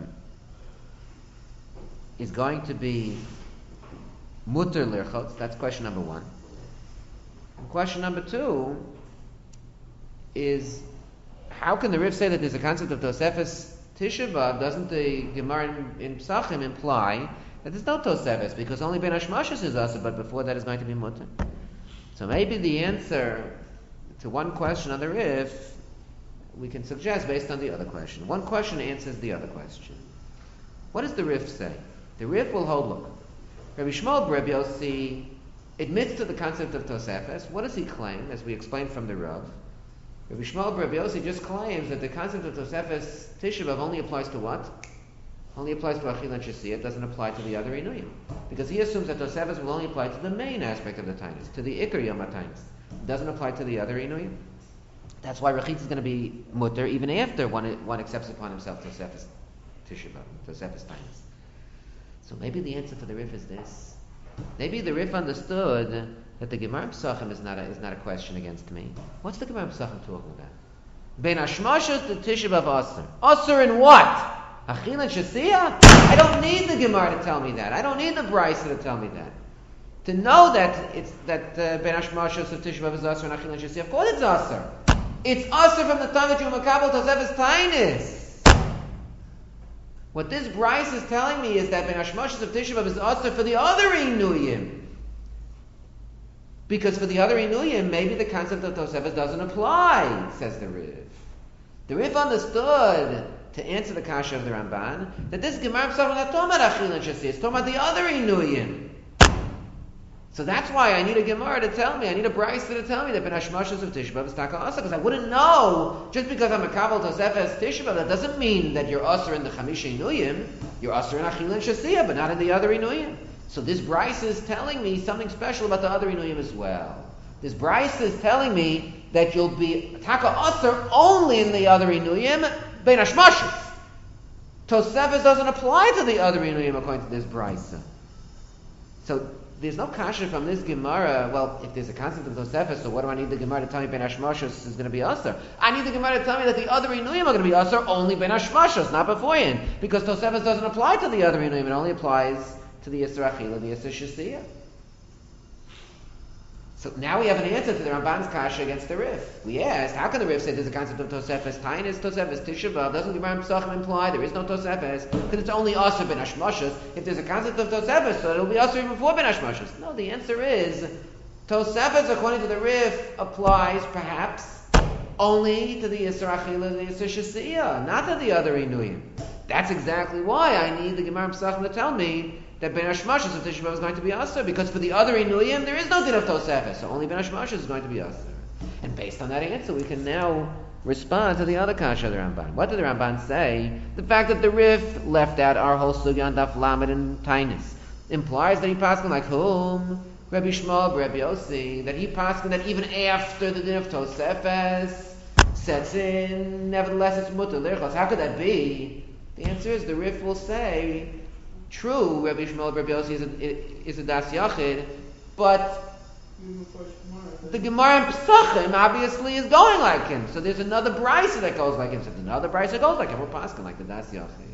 is going to be mutter l'irchotz. That's question number one. And question number two is, how can the Rif say that there's a concept of Tosefes Tisha B'Av? Doesn't the Gemara in Pesachim imply that there's no Tosefes, because only Ben Hashmashos is Asr, but before that is going to be mutter? So maybe the answer to one question on the Rif we can suggest based on the other question. One question answers the other question. What does the Rif say? The Rif will hold, look, Rabbi Shmuel Rabbi Yossi admits to the concept of Tosefes. What does he claim, as we explained from the Rav? Rabbi Shmuel Rabbi Yossi just claims that the concept of Tosefes Tisha B'Av only applies to what? Only applies to Achil and Shasiyah. It doesn't apply to the other Inuyim. Because he assumes that Tosefes will only apply to the main aspect of the Tainus, to the Ikar Yom HaTainus. It doesn't apply to the other Inuyim. That's why Rechitz is going to be mutter even after one accepts upon himself Tosefes Tisha B'Av, Tosefes Tainus. So maybe the answer for the Rif is this. Maybe the Rif understood that the Gemara Pesachim is not a question against me. What's the Gemara Pesachim talking about? Ben Hashmashos to Tisha B'Av Asr. Asr in what? Achil and Shasiyah? I don't need the Gemara to tell me that. I don't need the Brisa to tell me that. To know that it's that Ben Hashmashos of Tisha B'Av is Asr and Achil and Shasiyah, of course it's Asr. It's Asr from the time that you makabel Tosefes Tainus. What this Brisa is telling me is that Ben Hashmashos of Tisha B'Av is Asr for the other Inuyim. Because for the other Inuyim, maybe the concept of Tosefes doesn't apply, says the Rif. The Rif understood, to answer the kasha of the Ramban, that this Gemara Pesachim is not talking about Achil and Shasiyah, it's talking about the other Inuyim. So that's why I need a Gemara to tell me, I need a Brisa to tell me that Ben Hashmashos of Tisha B'Av is Taka Asr, because I wouldn't know, just because I'm a Kabbalah Tosefes Tisha B'Av, that doesn't mean that you're Asr in the Chamisha Inuyim, you're Asr in Achil and Shasiyah, but not in the other Inuyim. So this Brisa is telling me something special about the other Inuyim as well. This Brisa is telling me that you'll be Taka Asr only in the other Inuyim, Ben Hashmashos. Tosefes doesn't apply to the other Inuyim according to this Brisa. So there's no kasha from this Gemara. Well, if there's a concept of Tosefes, so what do I need the Gemara to tell me Ben Hashmashos is going to be Asr? I need the Gemara to tell me that the other Inuyim are going to be Asr only Ben Hashmashos, not beforehand. Because Tosefes doesn't apply to the other Inuyim, it only applies to the Yisra Achila, the Yisra Shasiyah. So now we have an answer to the Ramban's kasha against the Rif. We asked, how can the Rif say there's a concept of Tosefes? Tainis, Tosefes, Tisha B'Av. Doesn't Gemara Pesachim imply there is no Tosefes? Because it's only Asur ben Hashmashos. If there's a concept of Tosefes, so it'll be Asur before ben Hashmashos. No, the answer is, Tosefes, according to the Rif, applies perhaps only to the Yisra Achila and the Yisra Shasiyah, not to the other Inuyim. That's exactly why I need the Gemara Pesachim to tell me that Ben Hashmashos of Tisha B'Av is going to be Asur, because for the other Inuyim there is no din of Tosefes, so only Ben Hashmashos is going to be Asur. And based on that answer, we can now respond to the other kasha of the Ramban. What did the Ramban say? The fact that the Rif left out our whole sugya on Daf Lamed and Tainis implies that he paskin like whom? Rabbi Shmuel, Rabbi Yossi, that he paskin that even after the din of Tosefes sets in, nevertheless it's mutter lirchos. How could that be? The answer is the Rif will say, true, Rabbi Shmuel, Rabbi Yossi is a das yachid, but the Gemara in Pesachim obviously is going like him. So there's another brisa that goes like him. So there's another brisa that goes like him. We're paskin like the das yachid.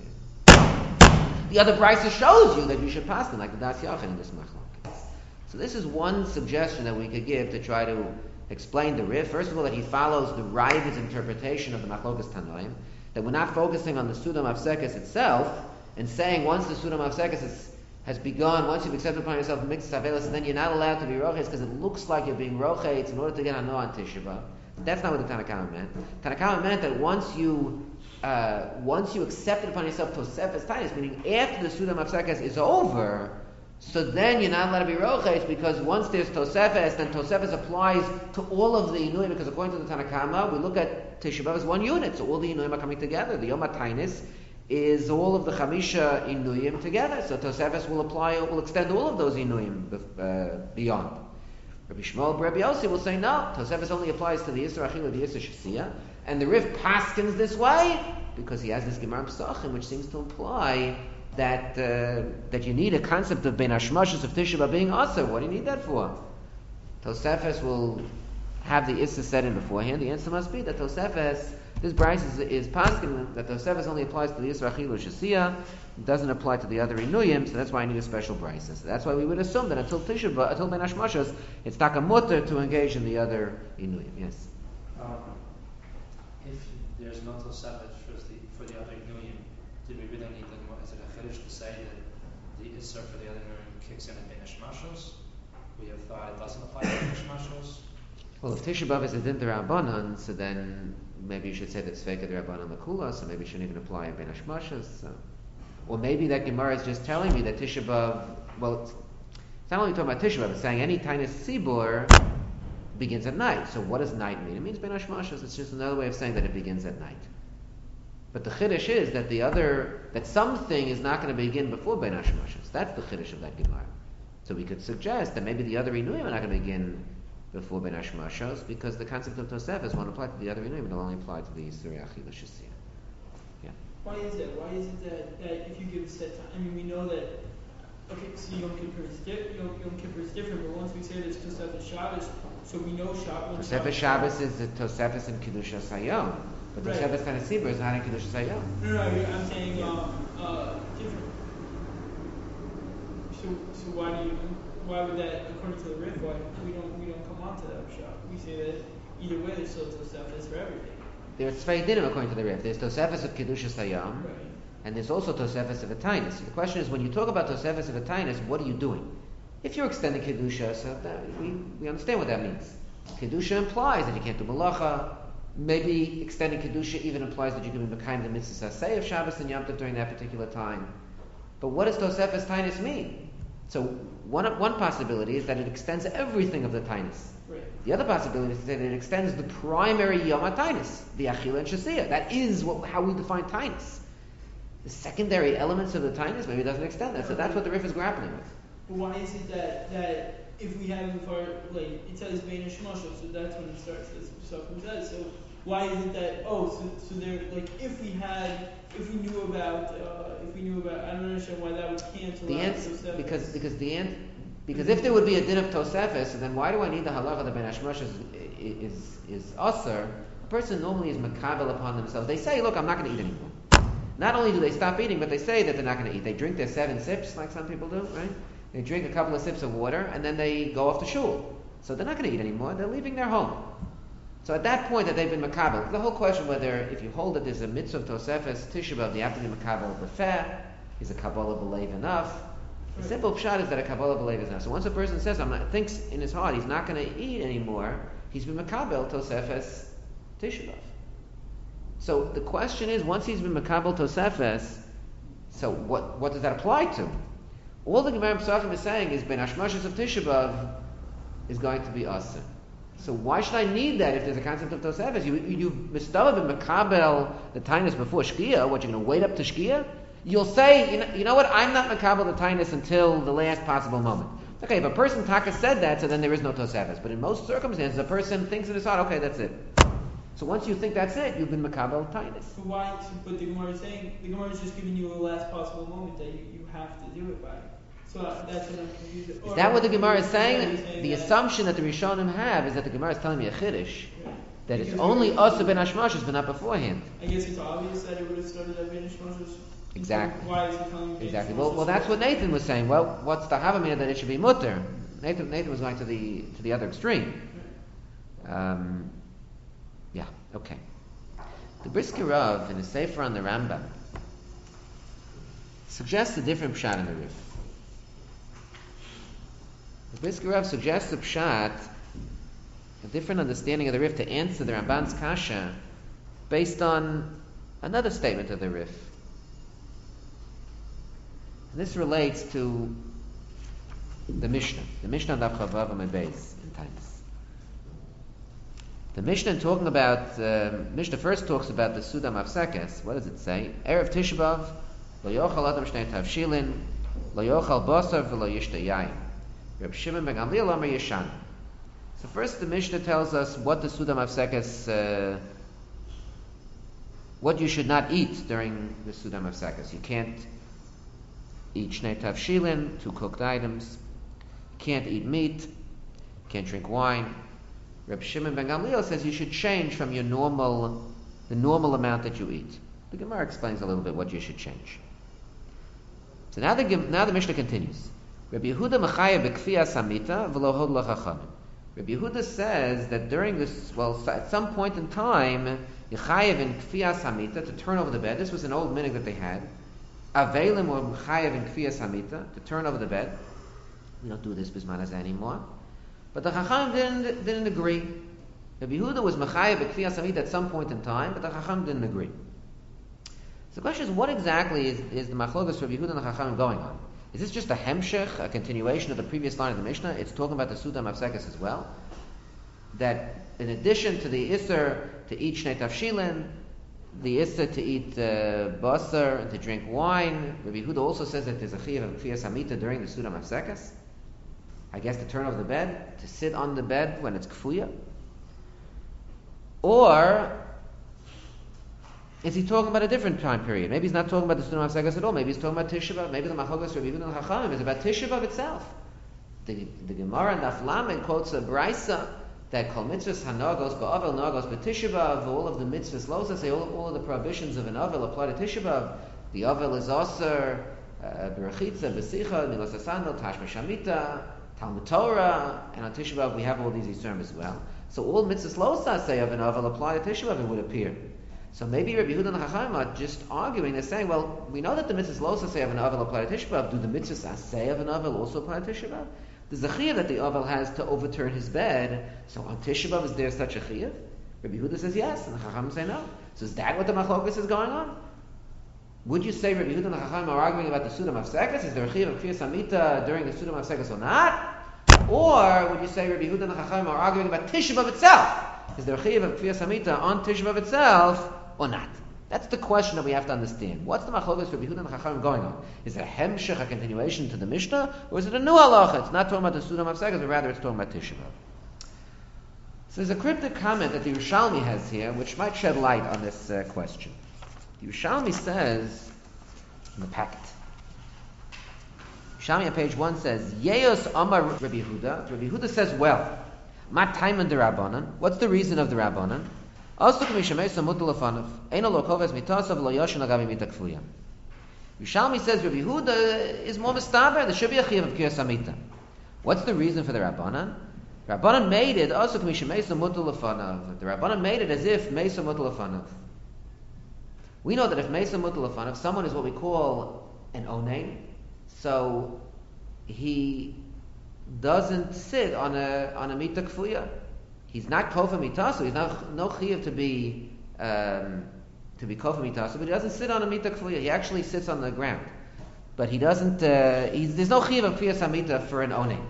The other brisa shows you that you should paskin like the das yachid in this machlok. So this is one suggestion that we could give to try to explain the Rif. First of all, that he follows the Ravid's interpretation of the Machlokas Tanoim, that we're not focusing on the Sudam Avsekes itself, and saying once the Sudam Avsekes has begun, once you've accepted upon yourself mixed Avelis, and then you're not allowed to be Roches because it looks like you're being Roches in order to get Hano on Tisha B'Av. That's not what the Tanakama meant. Tanakama meant that once you accepted upon yourself Tosefes Tainis, meaning after the Sudam Avsekes is over, so then you're not allowed to be Roches, because once there's Tosefes, then Tosefes applies to all of the Inuyim, because according to the Tanakama, we look at Tisha B'Av as one unit, so all the Inuyim are coming together. The Yom HaTainis is all of the Chamisha Inuyim together, so Tosefes will extend all of those Inuyim beyond. Rabbi Shmuel, Rabbi Yossi will say no, Tosefes only applies to the Yisra Achila, the Yisra Shasiyah, and the Rif paskins this way, because he has this Gemara Pesachim, which seems to imply that you need a concept of Ben Hashmashos of Tisha B'Av being Asur. What do you need that for? Tosefes will have the Issa set in beforehand. The answer must be that Tosefes, this Bryce is paskin that Tosefes only applies to the Yisra Achila Shasiyah, it doesn't apply to the other Inuyim, so that's why I need a special Bryce. So that's why we would assume that until Tisha B'Av, until Ben Hashmashos, it's taka mutter to engage in the other Inuyim. Yes? If there's no Tosefes for the other Inuyim, do we really need them? Is it a chiddush to say that the Isser for the other Inuyim kicks in Ben Hashmashos? We have thought it doesn't apply to Ben Hashmashos. Well, if Tisha B'Av is a din d'Rabbanan, so then maybe you should say that Sveika d'Rabbanan L'Kula, so maybe you shouldn't even apply in Ben Hashmashos. So. Or maybe that Gemara is just telling me that Tisha B'Av, well, it's not only talking about Tisha B'Av, it's saying any Tainus Tzibur begins at night. So what does night mean? It means Ben Hashmashos. It's just another way of saying that it begins at night. But the Chiddush is that that something is not going to begin before Ben Hashmashos. That's the Chiddush of that Gemara. So we could suggest that maybe the other Inuyim are not going to begin before Ben Hashmashos, because the concept of Tosefes won't apply to the other Inuyim, it'll only apply to the Yisra Achila Shasiyah. Yeah. Why is that? Why is it that if you give a set time, I mean, we know that, okay, so Yom Kippur is different, but once we say there's Tosefes Shabbos, so we know Shabbos. Tosefes Shabbos is the Tosefes in Kedushas Hayom, but right. Tosefes Tanasibur is not in Kedushas Hayom. No, I'm saying different. So why would that, according to the Rif, why we don't come on to that shop? We say that either way there's still Tosefes for everything. There's Tzvei Dinim according to the Rif. There's Tosefes of Kedushas Hayom, right. And there's also Tosefes of Atainis. So the question is, when you talk about Tosefes of Atainis, what are you doing? If you're extending Kedusha, so that we understand what that means. Kedusha implies that you can't do Malacha. Maybe extending Kedusha even implies that you can be Mekayim the Mitzvah Saseh of Shabbos and Yom Tov during that particular time. But what does Tosefes Tainis mean? So one possibility is that it extends everything of the Tainis. Right. The other possibility is that it extends the primary Yom HaTainis, the Achila and Shasiyah. That is how we define Tainis. The secondary elements of the Tainis maybe doesn't extend that. So that's what the Rif is grappling with. But why is it that if we have before, like it says Ben Hashmashos, so that's when it starts. That's what Pesachim says. So why is it that so there, like if we knew about I don't understand why that would cancel the out answer Tosefes. because if there would be a din of Tosefes, then why do I need the halacha that Ben Hashmashos is Asur? A person normally is makabel upon themselves. They say, look, I'm not going to eat anymore. Not only do they stop eating, but they say that they're not going to eat. They drink their 7 sips, like some people do, right? They drink a couple of sips of water, and then they go off to shul. So they're not going to eat anymore. They're leaving their home. So at that point that they've been makabel, the whole question whether if you hold that there's a mitzvah of Tosefes Tisha B'Av, you have to be makabel b'feh, is a Kabbalah b'leiv enough? The simple pshat is that a Kabbalah b'leiv is enough. So once a person says, thinks in his heart he's not going to eat anymore, he's been makabel Tosefes Tisha B'Av. So the question is, once he's been makabel Tosefes, so what does that apply to? All the Gemara Pesachim is saying is Ben Hashmashas of Tisha B'Av is going to be Asr. So why should I need that if there's a concept of Tosefes? You've mistavah been makabel the tainus before Shkia. What, you're going to wait up to Shkia? You'll say, you know what? I'm not makabel the tainus until the last possible moment. Okay, if a person taka said that, so then there is no Tosefes. But in most circumstances, a person thinks in his heart, okay, that's it. So once you think that's it, you've been makabel tainus. So why? But the Gemara is saying the Gemara is just giving you a last possible moment that you have to do it by. So that's what I'm confused. Is that what the Gemara is saying? The assumption that the Rishonim have is that the Gemara is telling me a chiddush, that it's only us ben hashmashos, but not beforehand. I guess it's obvious that it would have started at ben hashmashos. Exactly. So why is it telling me? Exactly. Well, that's what Nathan was saying. Well, what's the havamina that it should be mutter? Nathan was going to the other extreme. Yeah. Okay. The Brisker Rav in the Sefer on the Rambam suggests a different pshat in the Rif. The Brisker Rav suggests a pshat, a different understanding of the Rif to answer the Ramban's kasha based on another statement of the Rif. And this relates to the Mishnah. The Mishnah on Daf Chavav Amud Beis in Tainus. The Mishnah talking about Mishnah first talks about the Suda Mafsekes. What does it say? Erev Tisha B'Av lo yochal adam shnei tavshilin lo yochal basar v'lo yishta yain. Reb Shimon ben Gamliel Amar Yeshan. So first the Mishnah tells us what the Suda Mafsekes, what you should not eat during the Suda Mafsekes. You can't eat shnei tavshilin, 2 cooked items. You can't eat meat. You can't drink wine. Reb Shimon ben Gamliel says you should change from the normal amount that you eat. The Gemara explains a little bit what you should change. So now the Mishnah continues. Rabbi Yehuda Mechayev b'kfiyah samita v'lo hod l'chachamim. Rabbi Yehuda says that during this, at some point in time, Yechayev in kfiyah samita, to turn over the bed. This was an old minhag that they had. Avelim were Mechayev in kfiyah samita, to turn over the bed. We don't do this bisman as anymore. But the Chacham didn't agree. Rabbi Yehuda was Mechayev b'kfiyah samita at some point in time, but the Chacham didn't agree. So the question is, what exactly is the machlokas Rabbi Yehuda and the Chacham going on? Is this just a hemshech, a continuation of the previous line of the Mishnah? It's talking about the Suda Mafsekes as well. That in addition to the Isser to eat Shnei Tavshilin, the Isser to eat basar and to drink wine, Rabbi Yehuda also says that there's a chiyuv of kfiyas hamita during the Suda Mafsekes. I guess to turn over the bed, to sit on the bed when it's kfuya. Or is he talking about a different time period? Maybe he's not talking about the Suda Mafsekes at all. Maybe he's talking about Tisha B'Av. Maybe the Machlokas Rabbi Yehuda and Chachamim is about Tisha B'Av itself. The Gemara in Daf Lamed quotes a brisa that Kol mitzvahs hanagos ba'avel nagos b'Tisha B'Av. All of the mitzvahs losa say all of the prohibitions of an avel apply to Tisha B'Av. The avel is aser berachitza b'sicha milas asandal tashma shamita Talmud Torah, and on Tisha B'Av we have all these isurim as well. So all mitzvahs losa say of an avel apply to Tisha B'Av. It would appear. So maybe Rabbi Yehuda and the Chachamim are just arguing. They're saying, well, we know that the mitzvahs losa say of an avel apply to Tisha B'Av. Do the mitzvahs say of an avel also apply to Tisha B'Av? There's a chiyuv that the avel has to overturn his bed. So on Tisha B'Av is there such a chiyuv? Rabbi Yehuda says yes, and the Chachamim say no. So is that what the machlokas is going on? Would you say Rabbi Yehuda and the Chachamim are arguing about the Suda Mafsekes? Is there a chiyuv of kfiyas hamita during the Suda Mafsekes or not? Or would you say Rabbi Yehuda and the Chachamim are arguing about Tisha B'Av itself? Is there a chiyuv of kfiyas hamita on Tisha B'Av itself or not? That's the question that we have to understand. What's the machlokas Rabbi Yehuda and the Chachamim going on? Is it a hemshech, a continuation to the Mishnah, or is it a new halacha? It's not talking about the Suda Mafsekes, but rather it's talking about Tisha B'Av. So there's a cryptic comment that the Yerushalmi has here, which might shed light on this question. The Yerushalmi says in the packet. Yerushalmi on page 1 says, Yeos Amar Rabbi Yehuda. Rabbi Yehuda says, well, Ma Taiman de Rabbanan. What's the reason of the Rabbanan? Yerushalmi says Rabbi Yehuda is more mistaber. There should be a chiyuv of kiyas hamita. What's the reason for the Rabbanan? Rabbanan made it also k'misha meisa mutal lefanav. The Rabbanan made it as if meisa mutal lefanav. We know that if meisa mutal lefanav, someone is what we call an onein, so he doesn't sit on a mita kfuya. He's not kofa mitasu. He's not no chiyuv to be kofa mitasu, but he doesn't sit on a mita kfuya. He actually sits on the ground, but he doesn't. There's no chiyuv of kfiyas hamita for an onein.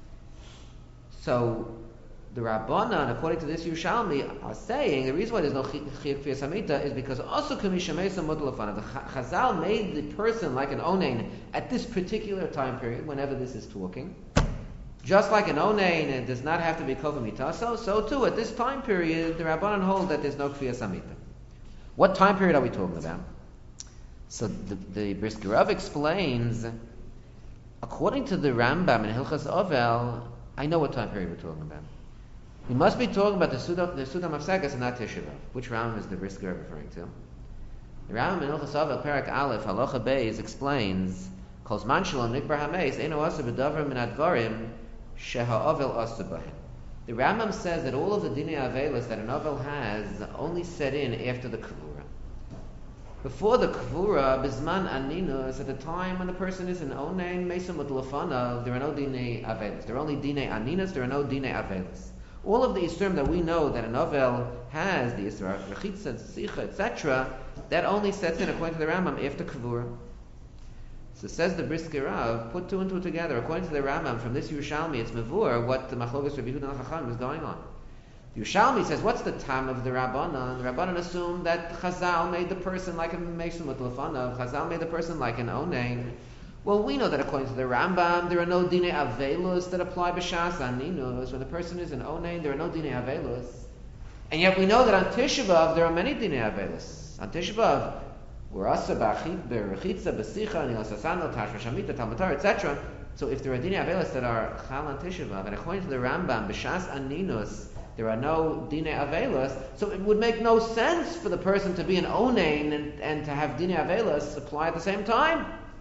So the Rabbanan, according to this Yerushalmi, are saying the reason why there's no chiyuv kfiyas hamita is because also kamisha meisa mutal lefanav. The Chazal made the person like an onein at this particular time period, whenever this is talking. Just like an onein does not have to be kofa mitaso, so too at this time period the Rabbanan hold that there's no kfiyas hamita. What time period are we talking about? So the Brisker Rav explains, according to the Rambam in Hilchas Ovel, I know what time period we're talking about. We must be talking about the Sudam Mafsakas and not Tisha B'Av. Which Rambam is the Brisker Rav referring to? The Rambam in Hilchas Ovel, Perak Aleph, Halacha Beis, explains, Kol Zman Shalom Nikbar HaMeis, Eino Asa B'Davar Min Advarim, Sheha-Ovel Asa B'Hem. The Rambam says that all of the Dinei Avelis that an Ovel has only set in after the Kavura. Before the Kavura, Bizman Aninus, at the time when the person is an Onein, Mesa Mutlafana, there are no Dinei Avelis. There are only Dinei Aninus, there are no Dinei Avelis. All of the Yisurim that we know that an Ovel has, the Yisra, Rechitza, Sicha, etc., that only sets in, according to the Rambam, after Kavura. So says the Brisker Rav, put two and two together. According to the Rambam, from this Yerushalmi, it's Mavur, what the Machlokas Rabbi Yehuda and Chacham is going on. The Yerushalmi says, what's the tam of the Rabbanan? The Rabbanan assumed that Chazal made the person like a Meishim Mutlafanav. Chazal made the person like an Onein. Well, we know that according to the Rambam, there are no Dinei Avelus that apply B'Shas Aninus. When the person is an Onein, there are no Dinei Avelus. And yet we know that on Tisha B'Av, there are many Dinei Avelus. On Tisha B'Av, we're asa b'rechitza, b'sicha, nilasasano, tashva shamita, talmutar, etc. So if there are dinei avelis that are chal on Tisha B'Av, and according to the Rambam, b'shas aninus, there are no dinei avelis, so it would make no sense for the person to be an onein and to have dinei avelis apply at the same time.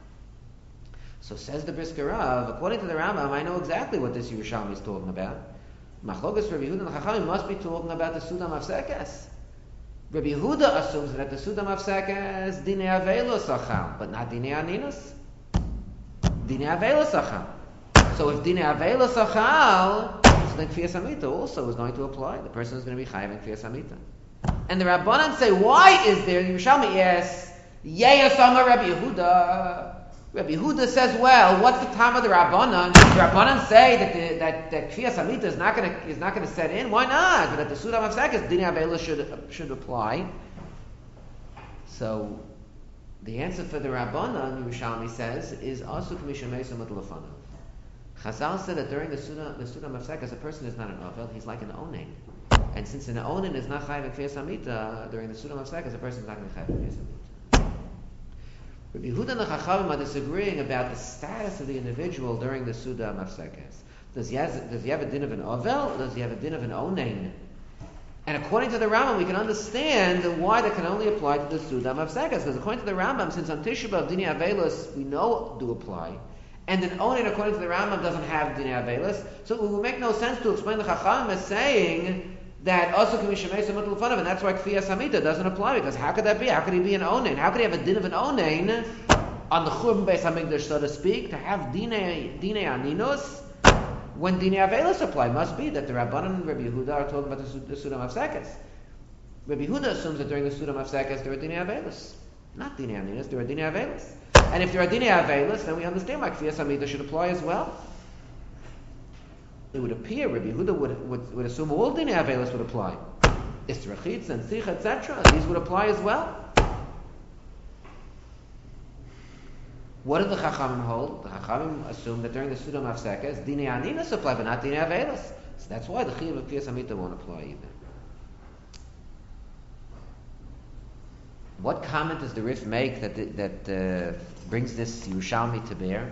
So says the Brisker Rav, according to the Rambam, I know exactly what this Yerushalmi is talking about. Machlokas Rabbi Yehuda and Chachamim must be talking about the Sudam Afsekes. Rabbi Yehuda assumes that the Sudam Afsekes Dinei Avelos Achal, but not Dinei Aninus. Dinei Avelos Achal. So if Dinei Avelos Achal, so then Kfiyas Hamita also is going to apply. The person is going to be chayav in Kfiyas Hamita. And the Rabbanan say, why is there? Yerushalmi asks, Yeyasama Rabbi Yehuda. Rabbi Yehuda says, well, what's the time of the Rabbanan? The Rabbanan say that Kfiyas Hamita is not going to set in. Why not? But at the Sudam Afsekes, Dinei Avelos should apply. So the answer for the Rabbanan, Yerushalmi says, is also K'misha Meisa Mutlafanav. Chazal said that during the Sudam Afsekes, a person is not an Ovel, he's like an Onein. And since an Onein is not chayav in Kfiyas Hamita, during the Sudam Afsekes, a person is not going to chayav in Kfiyas Hamita. Rabbi Yehuda and the Chachamim are disagreeing about the status of the individual during the Sudam Afsekes. Does he have a din of an Ovel, or does he have a din of an Onein? And according to the Rambam, we can understand why that can only apply to the Sudam Afsekes. Because according to the Rambam, since on Tisha B'Av Dinei Avelos we know do apply, and an Onein, according to the Rambam, doesn't have Dinei Avelos, so it will make no sense to explain the Chachamim as saying that also K'misha Meisa Mutal Lefanav, and that's why Kfiyas Hamita doesn't apply, because how could that be? How could he be an Onein? How could he have a din of an Onein on the Churban Beis HaMikdash, so to speak, to have Dinei Aninus, when Dinei Avelos apply? Must be that the Rabbanan and Rabbi Yehuda are talking about the Sudam Afsekes. Rabbi Yehuda assumes that during the Sudam Afsekes there are Dinei Avelos. Not Dinei Aninus, there are Dinei Avelos. And if there are Dinei Avelos, then we understand why Kfiyas Hamita should apply as well. It would appear Rabbi Yehuda would assume all Dinei Avelos would apply. Israchitz and Sicha, etc. These would apply as well. What did the Chachamim hold? The Chachamim assume that during the Sudam Afsekes, Dinei Aninus apply, but not Dinei Avelos. So that's why the Chiyuv of Kfiyas Hamita won't apply either. What comment does the Rif make that brings this Yerushalmi to bear?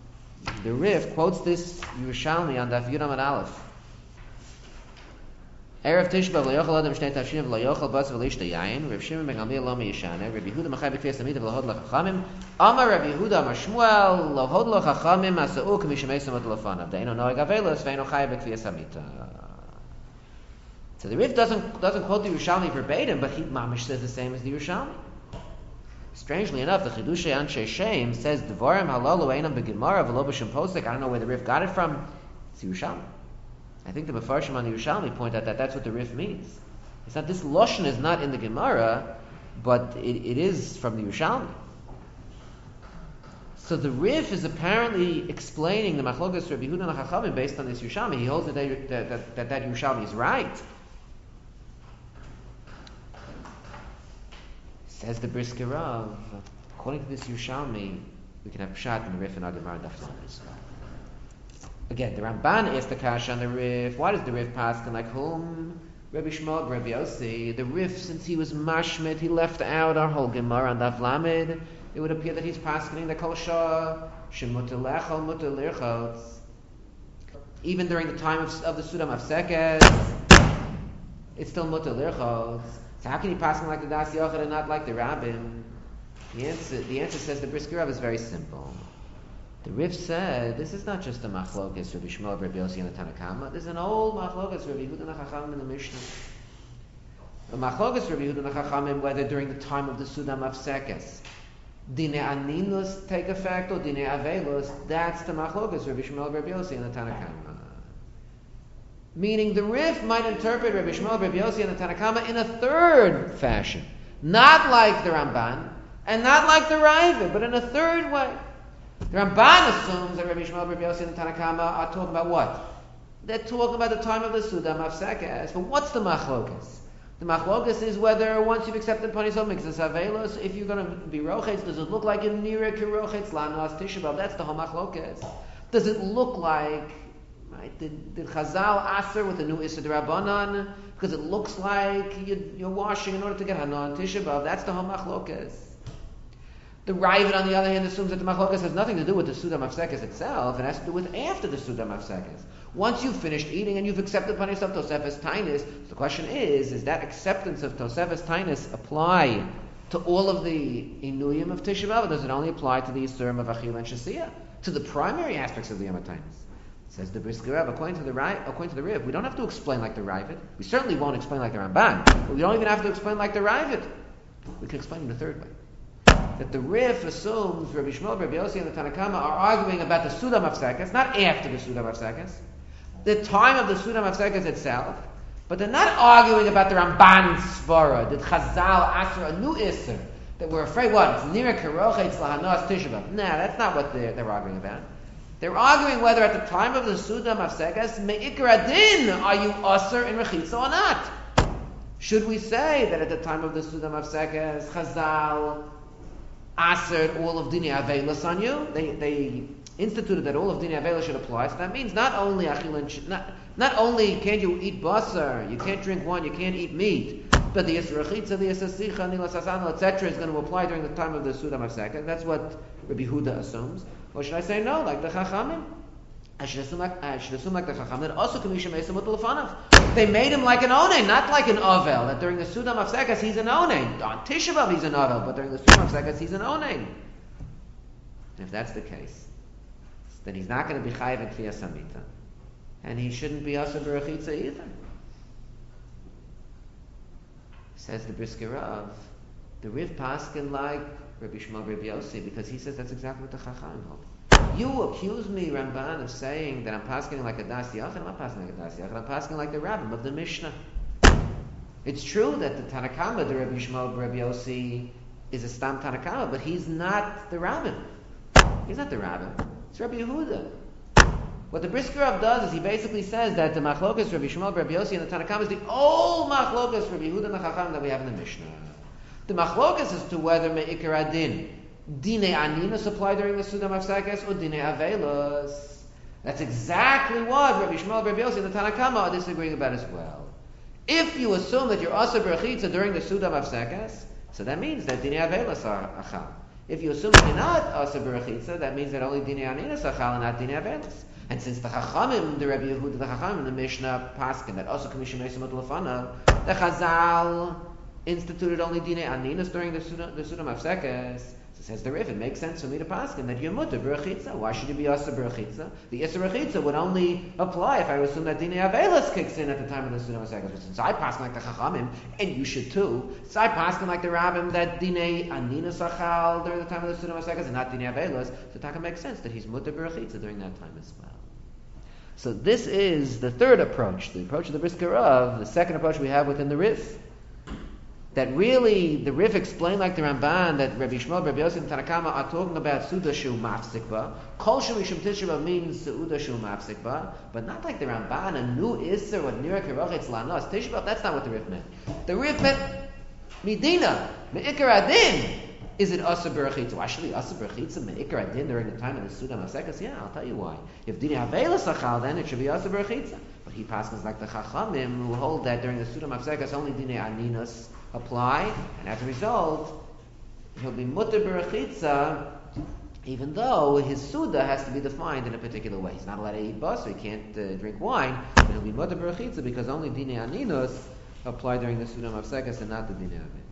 The Rif quotes this Yerushalmi on Daf Yud Amud Aleph. Erev Tisha B'Av lo yochel adam shnei tafshinim v'lo yochel bas v'lo yishta yayin. Rav Shimon ben Gamliel lo miyishana. Rabbi Yehuda machai b'kfiyas amida v'lo hod l'chachamim. Amar Rabbi Yehuda Amar Shmuel lo hod l'chachamim asa'u k'mishameisam od l'fanav. De'eno noeg avelos v'eno chai b'kfiyas amida. So the Rif doesn't quote the Yerushalmi verbatim, but he mamish says the same as the Yerushalmi. Strangely enough, the Chidushei Anshe Shem says Devarim halalu einam begemara v'lo b'shem posek. I don't know where the Rif got it from. It's Yerushalmi. I think the Mefarshim on the Yerushalmi point out that that's what the Rif means. It's not, this Loshen is not in the Gemara, but it is from the Yerushalmi. So the Rif is apparently explaining the Machlokas Rabbi Yehuda and Chachamim based on this Yerushalmi. He holds that Yerushalmi is right. Says the Brisker Rav, according to this Yerushalmi, we can have Pshat in the Rif and our Gemara Daf Lamed. Again, the Ramban asked the Kasha on the Rif. Why does the Rif paskin like whom? Rabbi Shmuel, Rabbi Yossi. The Rif, since he was mashmid, he left out our whole Gemara on Daf Lamed. It would appear that he's paskening the Kol Shah Shemuter Lechol Muter Lirchotz. Even during the time of the Sudam Afsekes, it's still Muter Lirchotz. So how can he pass like the Das Yochid and not like the Rabbim? The answer says the Brisker Rav is very simple. The Rif said this is not just a machlokas Rabbi Shmuel, Rabbi Yossi, and the Tanakama. There's an old machlokas Rabbi Yehuda and Chachamim in the Mishnah. A machlokas Rabbi Yehuda and Chachamim whether during the time of the Sudam Afsekes Dine Aninus take effect or Dine Avelus. That's the machlokas Rabbi Shmuel, Rabbi Yossi, and the Tanakama. Meaning the Rif might interpret Rabbi Shmuel, Rabbi Yossi, and the Tanakama in a third fashion. Not like the Ramban, and not like the Ravid, but in a third way. The Ramban assumes that Rabbi Shmuel, Rabbi Yossi, and the Tanakama are talking about what? They're talking about the time of the Sudam Afsekes. But what's the machlokas? The machlokas is whether once you've accepted Panisot Mixes Avelos, if you're going to be Rochetz, does it look like in Nira Kirochetz Lanas Tisha B'Av? That's the whole machlokas. Does it look like, right, did Chazal Aser with the new Issa D'Rabbanan? Because it looks like you're washing in order to get Hanan Tisha B'Av. That's the whole machlokas. The Ravid, on the other hand, assumes that the machlokas has nothing to do with the Sudam Afsekes itself. It has to do with after the Sudam Afsekes. Once you've finished eating and you've accepted Panis of Tosefes Tainus, the question is that acceptance of Tosefes Tainus apply to all of the Inuyim of Tisha B'Av, or does it only apply to the Yisurim of Achil and Shasiyah? To the primary aspects of the Yom HaTainus? Says the Brisker Rav, according to the Riv, we don't have to explain like the Ravid. We certainly won't explain like the Ramban, but we don't even have to explain like the Ravid. We can explain in the third way. That the Rif assumes Rabbi Shmuel, Rabbi Yossi, and the Tanakama are arguing about the Sudam Afsekes, not after the Sudam Afsekes, the time of the Sudam Afsekes itself, but they're not arguing about the Ramban Svara, that Chazal Aser, a new Isser, that we're afraid, what? It's Nira Karocha, it's Lahanos Tisha B'Av. Nah, that's not what they're arguing about. They're arguing whether at the time of the Sudam Afsekes, Me'ikar Adin, are you Aser in Rechitza or not? Should we say that at the time of the Sudam Afsekes, Chazal Aser all of Dini Avelis on you? They instituted that all of Dini Avelis should apply. So that means not only can't you eat basar, you can't drink wine, you can't eat meat, but the Yisra Chitza, the Yisra Sicha, Nila Sasano, etc. is going to apply during the time of the Sudam Afsekes. That's what Rabbi Huda assumes. Or should I say no, like the Chachamim? I should assume like the Chachamim that also Kamisha Mesa Mutulafanav. They made him like an Onen, not like an Ovel. That during the Sudam Afsekes he's an Onen. On Tisha B'Av he's an Ovel, but during the Sudam Afsekes he's an Onen. If that's the case, then he's not going to be Chayiv in Kriyas Hamita, and he shouldn't be Asa B'Rechitza either. Says the Brisker Rav, the Riv Paskin like Rabbi Shmuel, Rabbi Yossi, because he says that's exactly what the Chachamim hold. You accuse me, Ramban, of saying that I'm passing like a Das Yachid. I'm not passing like a Das Yachid. I'm passing like the Rabbim of the Mishnah. It's true that the Tanakama, the Rabbi Shmuel, Rabbi Yossi, is a Stam Tanakama, but he's not the Rabbim. He's not the Rabbim. It's Rabbi Yehuda. What the Brisker Rav does is he basically says that the Machlokas, Rabbi Shmuel, Rabbi Yossi, and the Tanakama is the old Machlokas, Rabbi Yehuda and the Chacham that we have in the Mishnah. The Machlokas is to whether Me'ikar Adin Dine Aninus apply during the Sudam Afsekes or Dine Avelos. That's exactly what Rabbi Shmuel, Rabbi Yossi, and the Tanakama are disagreeing about as well. If you assume that you're Asa B'Rechitza during the Sudam Afsekes, so that means that Dine Avelos are Achal. If you assume that you're not Asa B'Rechitza, that means that only Dine Aninus are Achal and not Dine Avelos. And since the Chachamim, the Rebbe Yehuda, the Chachamim, the Mishnah Paskin, that also Commission Mesimot Lefanav, the Chazal instituted only Dine Aninas during the Suda Mafsekes. So says the Rif, it makes sense for me to Paskin that you're mutter b'rechitza. Why should you be asa b'rechitza? The asa b'rechitza would only apply if I assume that Dine Avelis kicks in at the time of the Suda Mafsekes. But since I Paskin like the Chachamim, and you should too, so I Paskin like the Rabbim that Dine Aninas Achal during the time of the Suda Mafsekes and not Dine Avelis, so Taka makes sense that he's mutter b'rechitza during that time as well. So this is the third approach, the approach of the Brisker Rav, the second approach we have within the Rif. That really, the Rif explained like the Ramban, that Rabbi Shmuel, Rabbi Yosef, and Tanakama are talking about Suda Shu Mafsikba. Kol Shu Mishum Tisha means Suda Shu Mafsikba, but not like the Ramban, a new Isser, what Nira Kerochetz Lanos. Tisha B'Av, that's not what the Rif meant. The Rif meant Medina, Me'ikar Adin. Is it Asa B'Rechitza? Why should it be Asa B'Rechitza Me'ikar Adin during the time of the Suda Mafsekas? Yeah, I'll tell you why. If Dini Avelis Achal, then it should be Asa B'Rechitza. But he passes like the Chachamim, who hold that during the Suda Mafsekas only Dini Aninas apply, and as a result, he'll be Mutter B'Rechitza, even though his Suda has to be defined in a particular way. He's not allowed to eat bus, so he can't drink wine, but he'll be Mutter B'Rechitza because only Dini Aninas apply during the Suda Mafsekas and not the Dini Avelis.